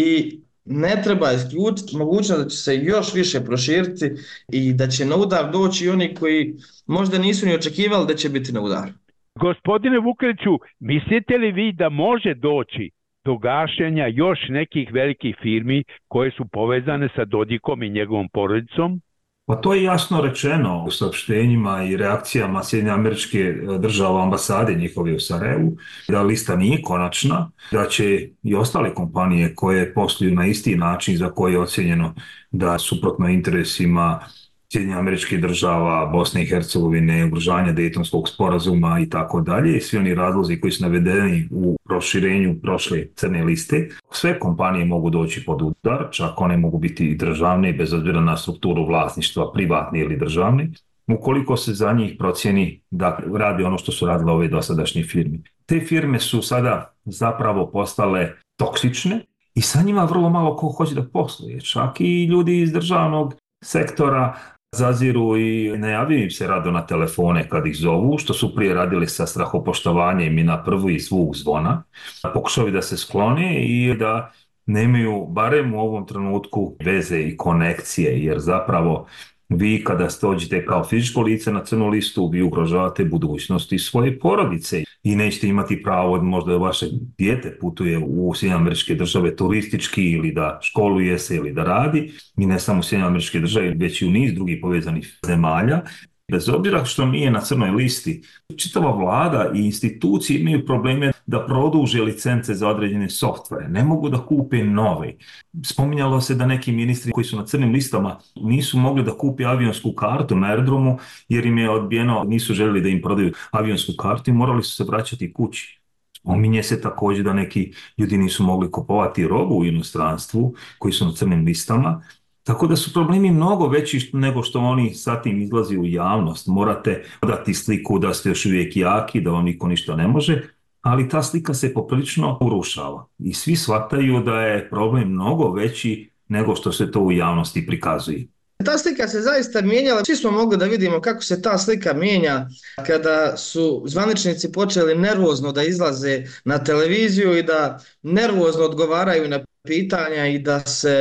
i ne treba isključiti mogućnost da će se još više proširiti i da će na udar doći oni koji možda nisu ni očekivali da će biti na udaru. Gospodine Vukiliću, mislite li vi da može doći do gašenja još nekih velikih firmi koje su povezane sa Dodikom i njegovom porodicom? Pa to je jasno rečeno u saopštenjima i reakcijama Sjedinjenih Američke Države ambasade njihove u Sarajevu, da lista nije konačna, da će i ostale kompanije koje posluju na isti način za koje je ocjenjeno da suprotno interesima Sjedinjenih Američkih Država, Bosne i Hercegovine, ugrožavanja Dejtonskog sporazuma i tako dalje, i svi oni razlozi koji su navedeni u proširenju prošle crne liste. Sve kompanije mogu doći pod udar, čak one mogu biti i državne, bez obzira na strukturu vlasništva, privatne ili državne, ukoliko se za njih procjeni da radi ono što su radile ove dosadašnje firme. Te firme su sada zapravo postale toksične i sa njima vrlo malo ko hoće da posluje. Čak i ljudi iz državnog sektora zaziru i najavljuju im se rado na telefone kad ih zovu, što su prije radili sa strahopoštovanjem i na prvi zvuk zvona. Pokušaju da se sklone i da nemaju barem u ovom trenutku veze i konekcije, jer zapravo vi kada dođete kao fizičko lice na crnu listu, vi ugrožavate budućnost i svoje porodice i nećete imati pravo možda da vaše dijete putuje u Sjedinjene Američke Države turistički ili da školuje se ili da radi, i ne samo u Sjedinjene Američke Države, već i u niz drugih povezanih zemalja. Bez obzira što nije na crnoj listi, čitava vlada i institucije imaju probleme da produže licence za određene softvere. Ne mogu da kupe nove. Spominjalo se da neki ministri koji su na crnim listama nisu mogli da kupe avionsku kartu na aerodromu jer im je odbijeno, nisu željeli da im prodaju avionsku kartu i morali su se vraćati kući. Spominje se također da neki ljudi nisu mogli kupovati robu u inostranstvu koji su na crnim listama. Tako da su problemi mnogo veći nego što oni sa tim izlazi u javnost. Morate dati sliku da ste još uvijek jaki, da vam niko ništa ne može, ali ta slika se poprilično urušava. I svi shvataju da je problem mnogo veći nego što se to u javnosti prikazuje. Ta slika se zaista mijenjala. Svi smo mogli da vidimo kako se ta slika mijenja kada su zvaničnici počeli nervozno da izlaze na televiziju i da nervozno odgovaraju na pitanja i da se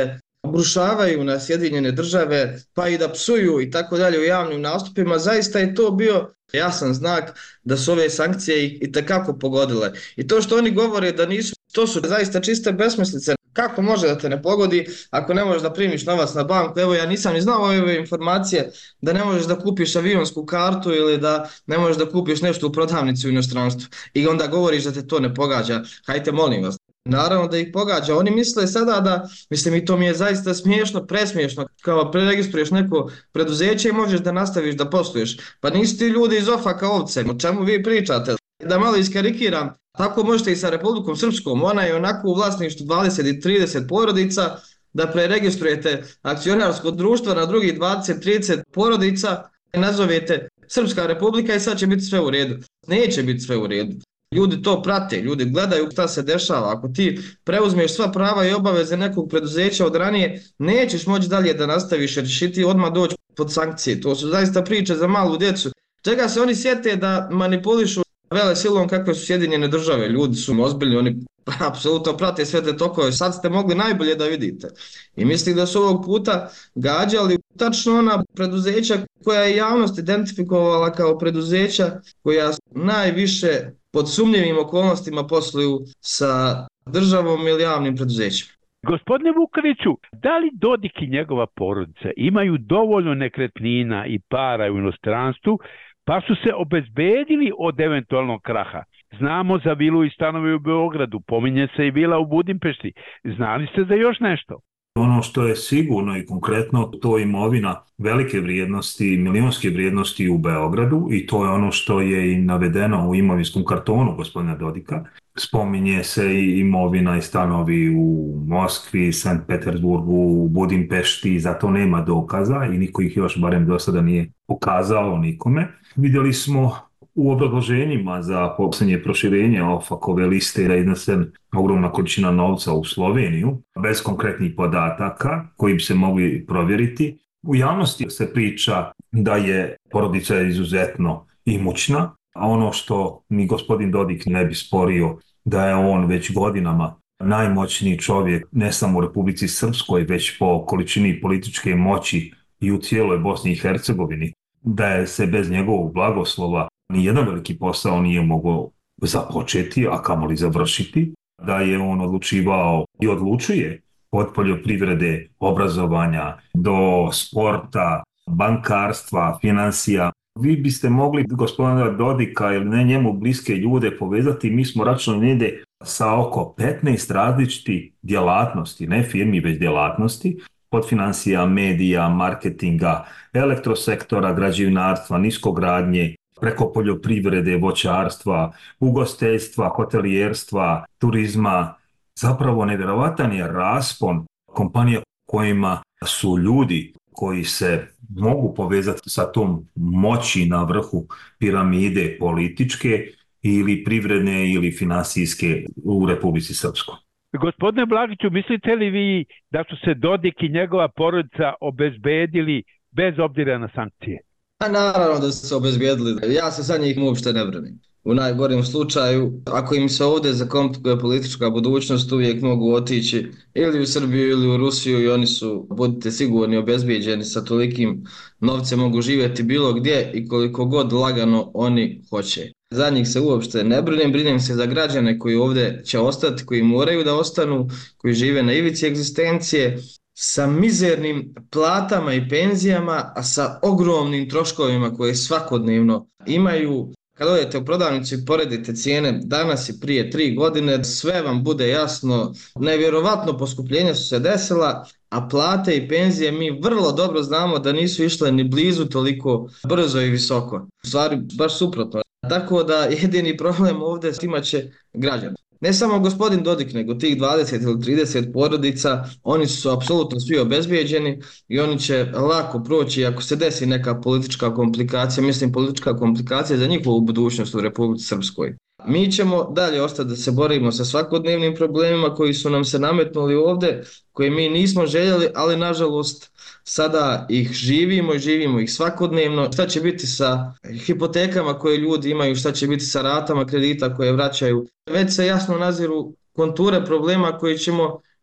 obrušavaju na Sjedinjene države, pa i da psuju i tako dalje u javnim nastupima, zaista je to bio jasan znak da su ove sankcije i takako pogodile. I to što oni govore da nisu, to su zaista čiste besmislice. Kako može da te ne pogodi ako ne možeš da primiš novac na banku? Evo, ja nisam ni znao ove informacije da ne možeš da kupiš avionsku kartu ili da ne možeš da kupiš nešto u prodavnici u inostranstvu. I onda govoriš da te to ne pogađa. Hajte, molim vas. Naravno da ih pogađa. Oni misle sada da, mislim, i to mi je zaista smiješno, presmiješno, kao preregistruješ neko preduzeće i možeš da nastaviš da posluješ. Pa nisu ti ljudi iz ofaka ovce, o čemu vi pričate? Da malo iskarikiram, tako možete i sa Republikom Srpskom, ona je onako u vlasništvu 20 i 30 porodica, da preregistrujete akcionarsko društvo na drugih 20-30 porodica i nazovete Srpska republika i sad će biti sve u redu. Neće biti sve u redu. Ljudi to prate, ljudi gledaju šta se dešava. Ako ti preuzmeš sva prava i obaveze nekog preduzeća od ranije, nećeš moći dalje da nastaviš jer ćeš i ti odmah doći pod sankcije. To su zaista priče za malu djecu. Čega se oni sjete da manipulišu vele silom kakve su Sjedinjene države. Ljudi su ozbiljni, oni apsolutno prate sve te tokove. Sad ste mogli najbolje da vidite. I mislim da su ovog puta gađali tačno ona preduzeća koja je javnost identifikovala kao preduzeća koja najviše pod sumnjivim okolnostima posluju sa državom ili javnim preduzećima. Gospodine Vukeliću, da li Dodik i njegova porodica imaju dovoljno nekretnina i para u inostranstvu pa su se obezbedili od eventualnog kraha? Znamo za vilu i stanove u Beogradu, pominje se i vila u Budimpešti. Znali ste za još nešto? Ono što je sigurno i konkretno, to je imovina velike vrijednosti, milionske vrijednosti u Beogradu i to je ono što je i navedeno u imovinskom kartonu gospodina Dodika. Spominje se i imovina i stanovi u Moskvi, Sankt Petersburgu, Budimpešti, za to nema dokaza i niko ih još barem do sada nije pokazao nikome. Vidjeli smo u obrazloženjima za posljednje proširenje OFAC-ove liste da je iznesen ogromna količina novca u Sloveniju, bez konkretnih podataka koji bi se mogli provjeriti. U javnosti se priča da je porodica izuzetno imućna, a ono što ni gospodin Dodik ne bi sporio da je on već godinama najmoćniji čovjek ne samo u Republici Srpskoj, već po količini političke moći i u cijeloj Bosni i Hercegovini, da je se bez njegovog blagoslova nijedan veliki posao nije mogao započeti, a kamoli završiti, da je on odlučivao i odlučuje od poljoprivrede, obrazovanja do sporta, bankarstva, financija. Vi biste mogli gospodina Dodika ili ne njemu bliske ljude povezati, mi smo računali negdje sa oko 15 različitih djelatnosti, ne firmi već djelatnosti, od financija, medija, marketinga, elektrosektora, građevinarstva, niskogradnje, preko poljoprivrede, voćarstva, ugostiteljstva, hotelijerstva, turizma. Zapravo nevjerovatan je raspon kompanija kojima su ljudi koji se mogu povezati sa tom moći na vrhu piramide političke ili privredne ili finansijske u Republici Srpskoj. Gospodine Blagiću, mislite li vi da su se Dodik i njegova porodica obezbedili bez obzira na sankcije? A naravno da su se obezbijedili. Ja se za njih uopšte ne branim. U najgorem slučaju, ako im se ovdje zakomplikuje politička budućnost, uvijek mogu otići ili u Srbiju ili u Rusiju i oni su, budite sigurni, obezbijeđeni sa tolikim novcem, mogu živjeti bilo gdje i koliko god lagano oni hoće. Za njih se uopšte ne brinem se za građane koji ovdje će ostati, koji moraju da ostanu, koji žive na ivici egzistencije, sa mizernim platama i penzijama, a sa ogromnim troškovima koje svakodnevno imaju. Kad odete u prodavnicu i poredite cijene danas i prije 3 godine, sve vam bude jasno. Nevjerovatno poskupljenja su se desila, a plate i penzije mi vrlo dobro znamo da nisu išle ni blizu toliko brzo i visoko. U stvari, baš suprotno. Tako da jedini problem ovdje imat će građani. Ne samo gospodin Dodik, nego tih 20 ili 30 porodica, oni su apsolutno svi obezbijeđeni i oni će lako proći ako se desi neka politička komplikacija, mislim politička komplikacija za njihovu budućnost u Republici Srpskoj. Mi ćemo dalje ostati da se borimo sa svakodnevnim problemima koji su nam se nametnuli ovdje, koje mi nismo željeli, ali nažalost sada ih živimo i živimo ih svakodnevno. Šta će biti sa hipotekama koje ljudi imaju, šta će biti sa ratama kredita koje vraćaju. Već se jasno naziru konture problema koji ćemo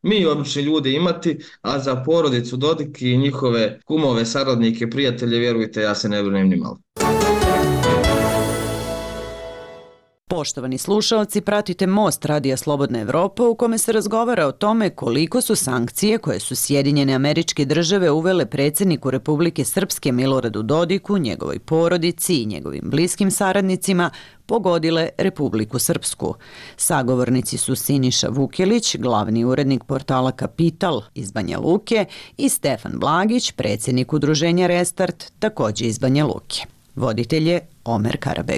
mi obični ljudi imati, a za porodicu Dodik i njihove kumove, saradnike, prijatelje, vjerujte, ja se ne brinem ni malo. Poštovani slušaoci, pratite Most Radija Slobodna Evropa u kome se razgovara o tome koliko su sankcije koje su Sjedinjene Američke Države uvele predsjedniku Republike Srpske Miloradu Dodiku, njegovoj porodici i njegovim bliskim saradnicima pogodile Republiku Srpsku. Sagovornici su Siniša Vukelić, glavni urednik portala Kapital iz Banja Luke, i Stefan Blagić, predsjednik udruženja Restart, također iz Banja Luke. Voditelj je Omer Karabeg.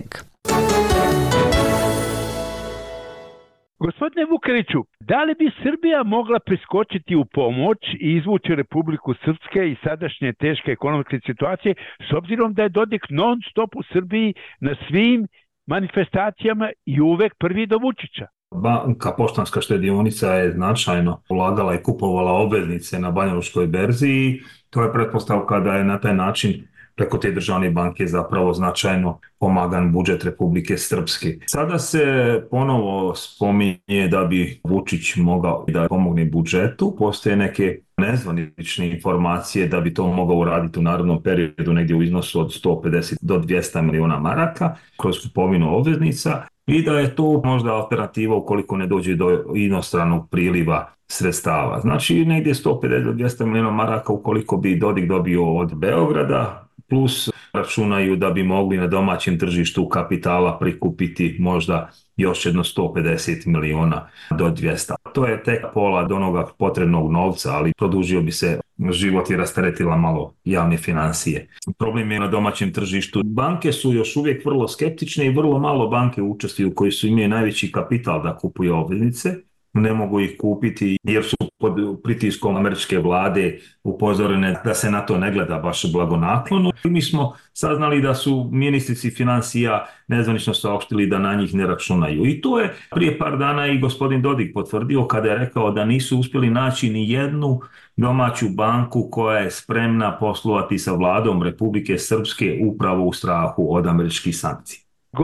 Gospodine Vukeliću, da li bi Srbija mogla priskočiti u pomoć i izvući Republiku Srpske iz sadašnje teške ekonomske situacije, s obzirom da je Dodik non stop u Srbiji na svim manifestacijama i uvek prvi do Vučića? Banka Poštanska štedionica je značajno ulagala i kupovala obveznice na Banjalučkoj berzi i to je pretpostavka da je na taj način preko te državne banke zapravo značajno pomagan budžet Republike Srpske. Sada se ponovo spominje da bi Vučić mogao da pomogne budžetu. Postoje neke nezvanične informacije da bi to mogao uraditi u narednom periodu negdje u iznosu od 150 do 200 miliona maraka kroz kupovinu obveznica i da je to možda alternativa ukoliko ne dođe do inostranog priliva sredstava. Znači negdje 150 do 200 miliona maraka ukoliko bi Dodik dobio od Beograda, plus računaju da bi mogli na domaćem tržištu kapitala prikupiti možda još jedno 150 miliona do 200. To je tek pola od onoga potrebnog novca, ali produžio bi se život i rasteretila malo javne financije. Problem je na domaćem tržištu. Banke su još uvijek vrlo skeptične i vrlo malo banke učestvuju koji su imaju najveći kapital da kupuju obveznice. Ne mogu ih kupiti jer su pod pritiskom američke vlade upozorene da se na to ne gleda baš blagonaklono. Mi smo saznali da su ministrici financija nezvanično saopštili da na njih ne računaju. I to je prije par dana i gospodin Dodik potvrdio kada je rekao da nisu uspjeli naći ni jednu domaću banku koja je spremna poslovati sa vladom Republike Srpske upravo u strahu od američkih sankcija.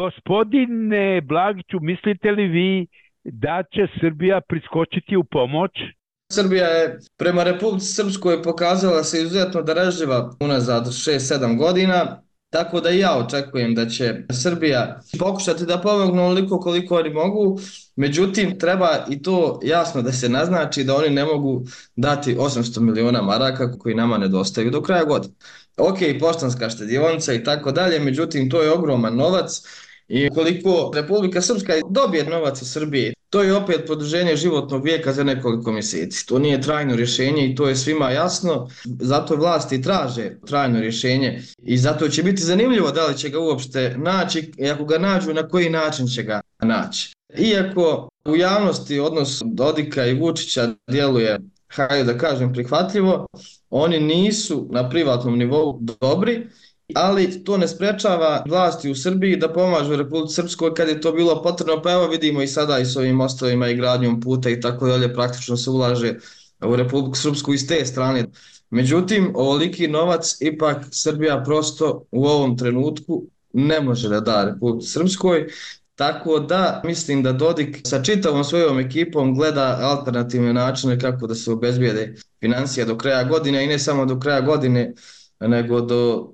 Gospodine Blagiću, mislite li vi da će Srbija priskočiti u pomoć? Srbija je prema Republici Srpskoj pokazala se izuzetno darežljiva unazad 6-7 godina, tako da i ja očekujem da će Srbija pokušati da pomogne onoliko koliko oni mogu, međutim treba i to jasno da se naznači da oni ne mogu dati 800 miliona maraka koji nama nedostaju do kraja godine. Ok, Poštanska štedionica i tako dalje, međutim to je ogroman novac. I ukoliko Republika Srpska dobije novac iz Srbije, to je opet produženje životnog vijeka za nekoliko mjeseci. To nije trajno rješenje i to je svima jasno. Zato vlasti traže trajno rješenje i zato će biti zanimljivo da li će ga uopšte naći i ako ga nađu na koji način će ga naći. Iako u javnosti odnos Dodika i Vučića djeluje, hajde da kažem, prihvatljivo, oni nisu na privatnom nivou dobri, ali to ne sprečava vlasti u Srbiji da pomažu Republici Srpskoj kad je to bilo potrebno, pa evo vidimo i sada i s ovim mostovima i gradnjom puta i tako dalje, praktično se ulaže u Republiku Srpsku iz te strane. Međutim, ovoliki novac ipak Srbija prosto u ovom trenutku ne može da da Republici Srpskoj, tako da mislim da Dodik sa čitavom svojom ekipom gleda alternativne načine kako da se obezbijede financije do kraja godine i ne samo do kraja godine, nego do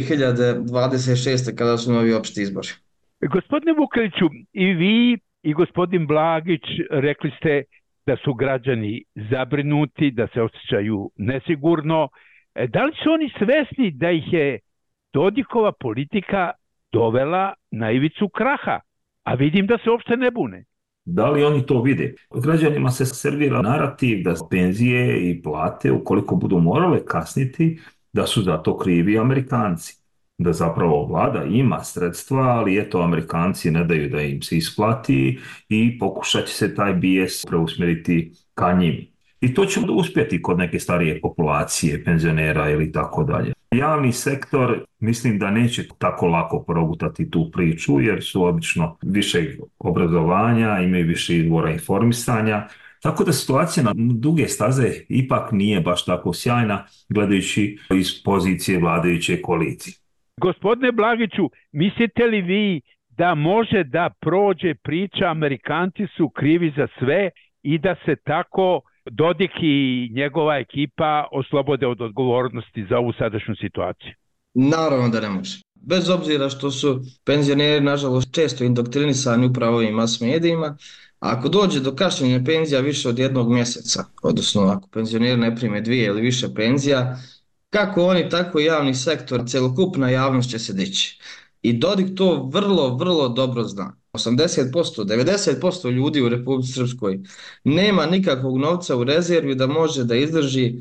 2026. kada su novi opšti izbori. Gospodine Vukeliću, i vi i gospodin Blagić rekli ste da su građani zabrinuti, da se osjećaju nesigurno. Da li su oni svesni da ih je Dodikova politika dovela na ivicu kraha? A vidim da se uopšte ne bune. Da li oni to vide? Građanima se servira narativ da penzije i plate, ukoliko budu morale kasniti, da su za to krivi Amerikanci. Da zapravo vlada ima sredstva, ali eto Amerikanci ne daju da im se isplati i pokušat će se taj bijes preusmjeriti ka njim. I to će uspjeti kod neke starije populacije, penzionera ili tako dalje. Javni sektor mislim da neće tako lako progutati tu priču jer su obično više obrazovanja, imaju više izvora informisanja. Tako da situacija na duge staze ipak nije baš tako sjajna gledajući iz pozicije vladajuće koalicije. Gospodine Blagiću, mislite li vi da može da prođe priča Amerikanci su krivi za sve i da se tako Dodik i njegova ekipa oslobode od odgovornosti za ovu sadašnju situaciju? Naravno da ne može. Bez obzira što su penzioneri, nažalost, često indoktrinisani upravo ovim mas medijima, ako dođe do kašnjenja penzija više od 1 mjeseca, odnosno ako penzioneri ne prime 2 ili više penzija, kako oni, tako i javni sektor, celokupna javnost će se dići. I Dodik to vrlo, vrlo dobro zna. 80%, 90% ljudi u Republici Srpskoj nema nikakvog novca u rezervi da može da izdrži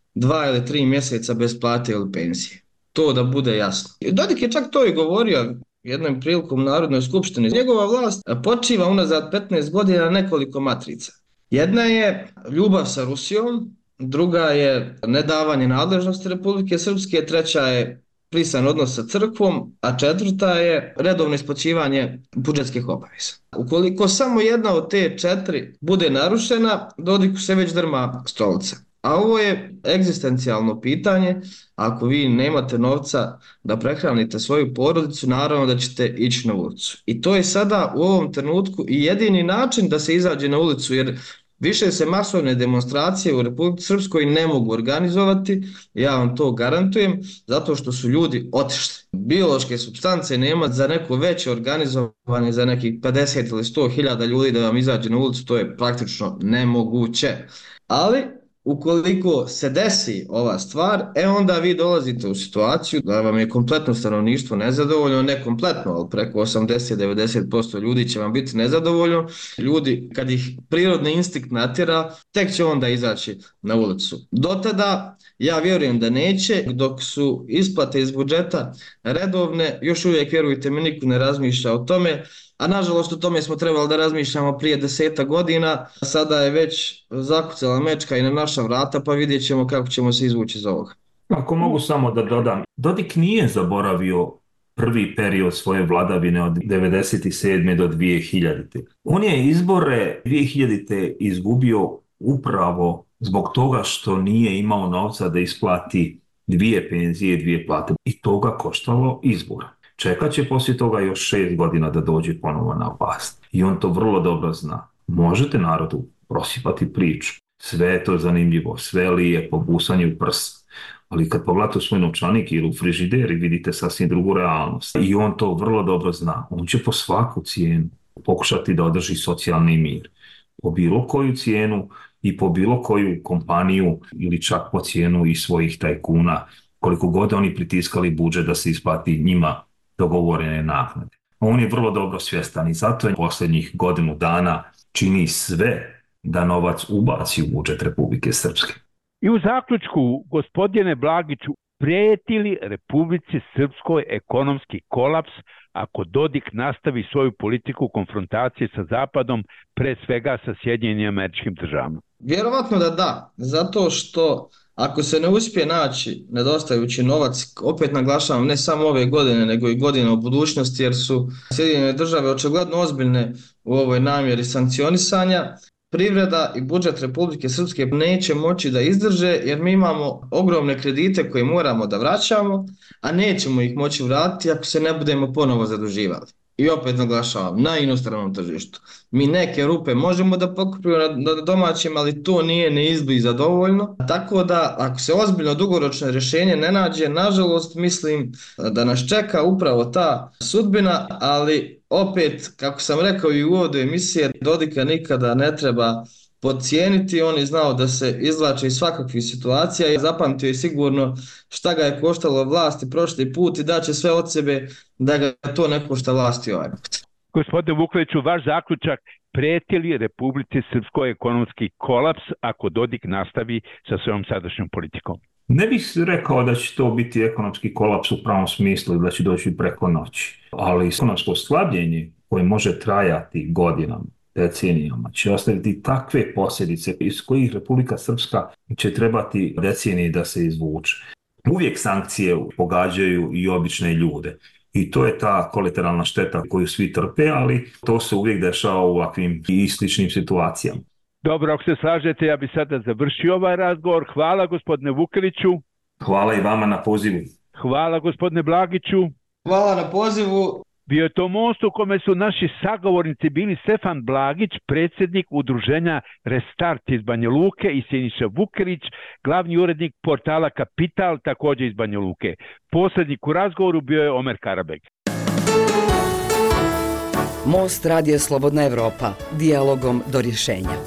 2 ili 3 mjeseca bez plate ili penzije. To da bude jasno. Dodik je čak to i govorio jednom prilikom u Narodnoj skupštini. Njegova vlast počiva unazad 15 godina na nekoliko matrica. Jedna je ljubav sa Rusijom, druga je nedavanje nadležnosti Republike Srpske, treća je prisan odnos sa crkvom, a četvrta je redovno isplaćivanje budžetskih obaveza. Ukoliko samo jedna od te 4 bude narušena, Dodiku se već drma stolica. A ovo je egzistencijalno pitanje. Ako vi nemate novca da prehranite svoju porodicu, naravno da ćete ići na ulicu. I to je sada u ovom trenutku i jedini način da se izađe na ulicu, jer više se masovne demonstracije u Republici Srpskoj ne mogu organizovati, ja vam to garantujem, zato što su ljudi otišli. Biološke supstance nema za neko veće organizovanje, za nekih 50 ili 100.000 ljudi da vam izađe na ulicu, to je praktično nemoguće. Ali ukoliko se desi ova stvar, onda vi dolazite u situaciju da vam je kompletno stanovništvo nezadovoljno, ne kompletno, ali preko 80-90% ljudi će vam biti nezadovoljno. Ljudi, kad ih prirodni instinkt natjera, tek će onda izaći na ulicu. Do tada, ja vjerujem da neće, dok su isplate iz budžeta redovne, još uvijek, vjerujte mi, niko ne razmišlja o tome. A nažalost o tome smo trebali da razmišljamo prije 10 godina, sada je već zakucala mečka i na naša vrata, pa vidjet ćemo kako ćemo se izvući iz ovoga. Ako mogu samo da dodam, Dodik nije zaboravio prvi period svoje vladavine od 1997. do 2000. On je izbore 2000. izgubio upravo zbog toga što nije imao novca da isplati 2 penzije i 2 plate. I to ga koštalo izbora. Čekat će poslije toga još 6 godina da dođe ponovo na vlast. I on to vrlo dobro zna. Možete narodu prosipati priču. Sve je to zanimljivo, sve lijepo, busanje u prst. Ali kad pogledate u svoj novčanik ili u frižider i vidite sasvim drugu realnost. I on to vrlo dobro zna. On će po svaku cijenu pokušati da održi socijalni mir. Po bilo koju cijenu i po bilo koju kompaniju ili čak po cijenu i svojih tajkuna. Koliko god oni pritiskali budžet da se isplati njima dogovorene naknade. On je vrlo dobro svjestan i zato je posljednjih godinu dana čini sve da novac ubaci u budžet Republike Srpske. I u zaključku, gospodine Blagiću, prijeti li Republici Srpskoj ekonomski kolaps ako Dodik nastavi svoju politiku konfrontacije sa Zapadom, pre svega sa Sjedinjenim Američkim Državama? Vjerovatno da, zato što ako se ne uspije naći nedostajući novac, opet naglašavam, ne samo ove godine, nego i godine u budućnosti, jer su Sjedinjene Države očigledno ozbiljne u ovoj namjeri sankcionisanja, privreda i budžet Republike Srpske neće moći da izdrže, jer mi imamo ogromne kredite koje moramo da vraćamo, a nećemo ih moći vratiti ako se ne budemo ponovo zaduživali. I opet naglašavam, na inostranom tržištu. Mi neke rupe možemo da pokupimo na domaćim, ali to nije neizbliza dovoljno. Tako da, ako se ozbiljno dugoročno rješenje ne nađe, nažalost, mislim da nas čeka upravo ta sudbina, ali opet, kako sam rekao i u uvodu emisije, Dodika nikada ne treba podcijeniti. On je znao da se izvlače iz svakakvih situacija i zapamtio je sigurno šta ga je koštalo vlasti prošli put i daće sve od sebe da ga to ne košta vlasti ovaj put. Gospodine Vukeliću, vaš zaključak, prijeti li Republici Srpskoj ekonomski kolaps ako Dodik nastavi sa svojom sadašnjom politikom? Ne bih rekao da će to biti ekonomski kolaps u pravom smislu i da će doći preko noći, ali ekonomsko slabljenje koje može trajati godinama, decenijama, će ostaviti takve posljedice iz kojih Republika Srpska će trebati decenije da se izvuče. Uvijek sankcije pogađaju i obične ljude i to je ta kolateralna šteta koju svi trpe, ali to se uvijek dešava u ovakvim i sličnim situacijama. Dobro, ako se slažete, ja bih sada završio ovaj razgovor. Hvala gospodine Vukeliću. Hvala i vama na pozivu. Hvala gospodine Blagiću. Hvala na pozivu. Bio je to most u kome su naši sagovornici bili Stefan Blagić, predsjednik udruženja Restart iz Banja Luke, i Siniša Vukelić, glavni urednik portala Kapital, također iz Banja Luke. Posrednik u razgovoru bio je Omer Karabeg. Most Radija Slobodna Evropa. Dijalogom do rješenja.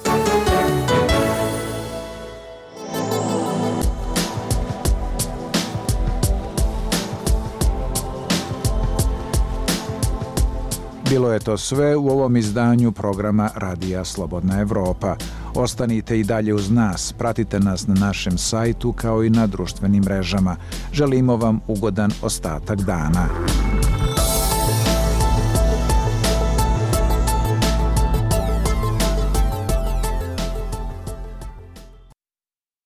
Bilo je to sve u ovom izdanju programa Radija Slobodna Evropa. Ostanite i dalje uz nas, pratite nas na našem sajtu kao i na društvenim mrežama. Želimo vam ugodan ostatak dana.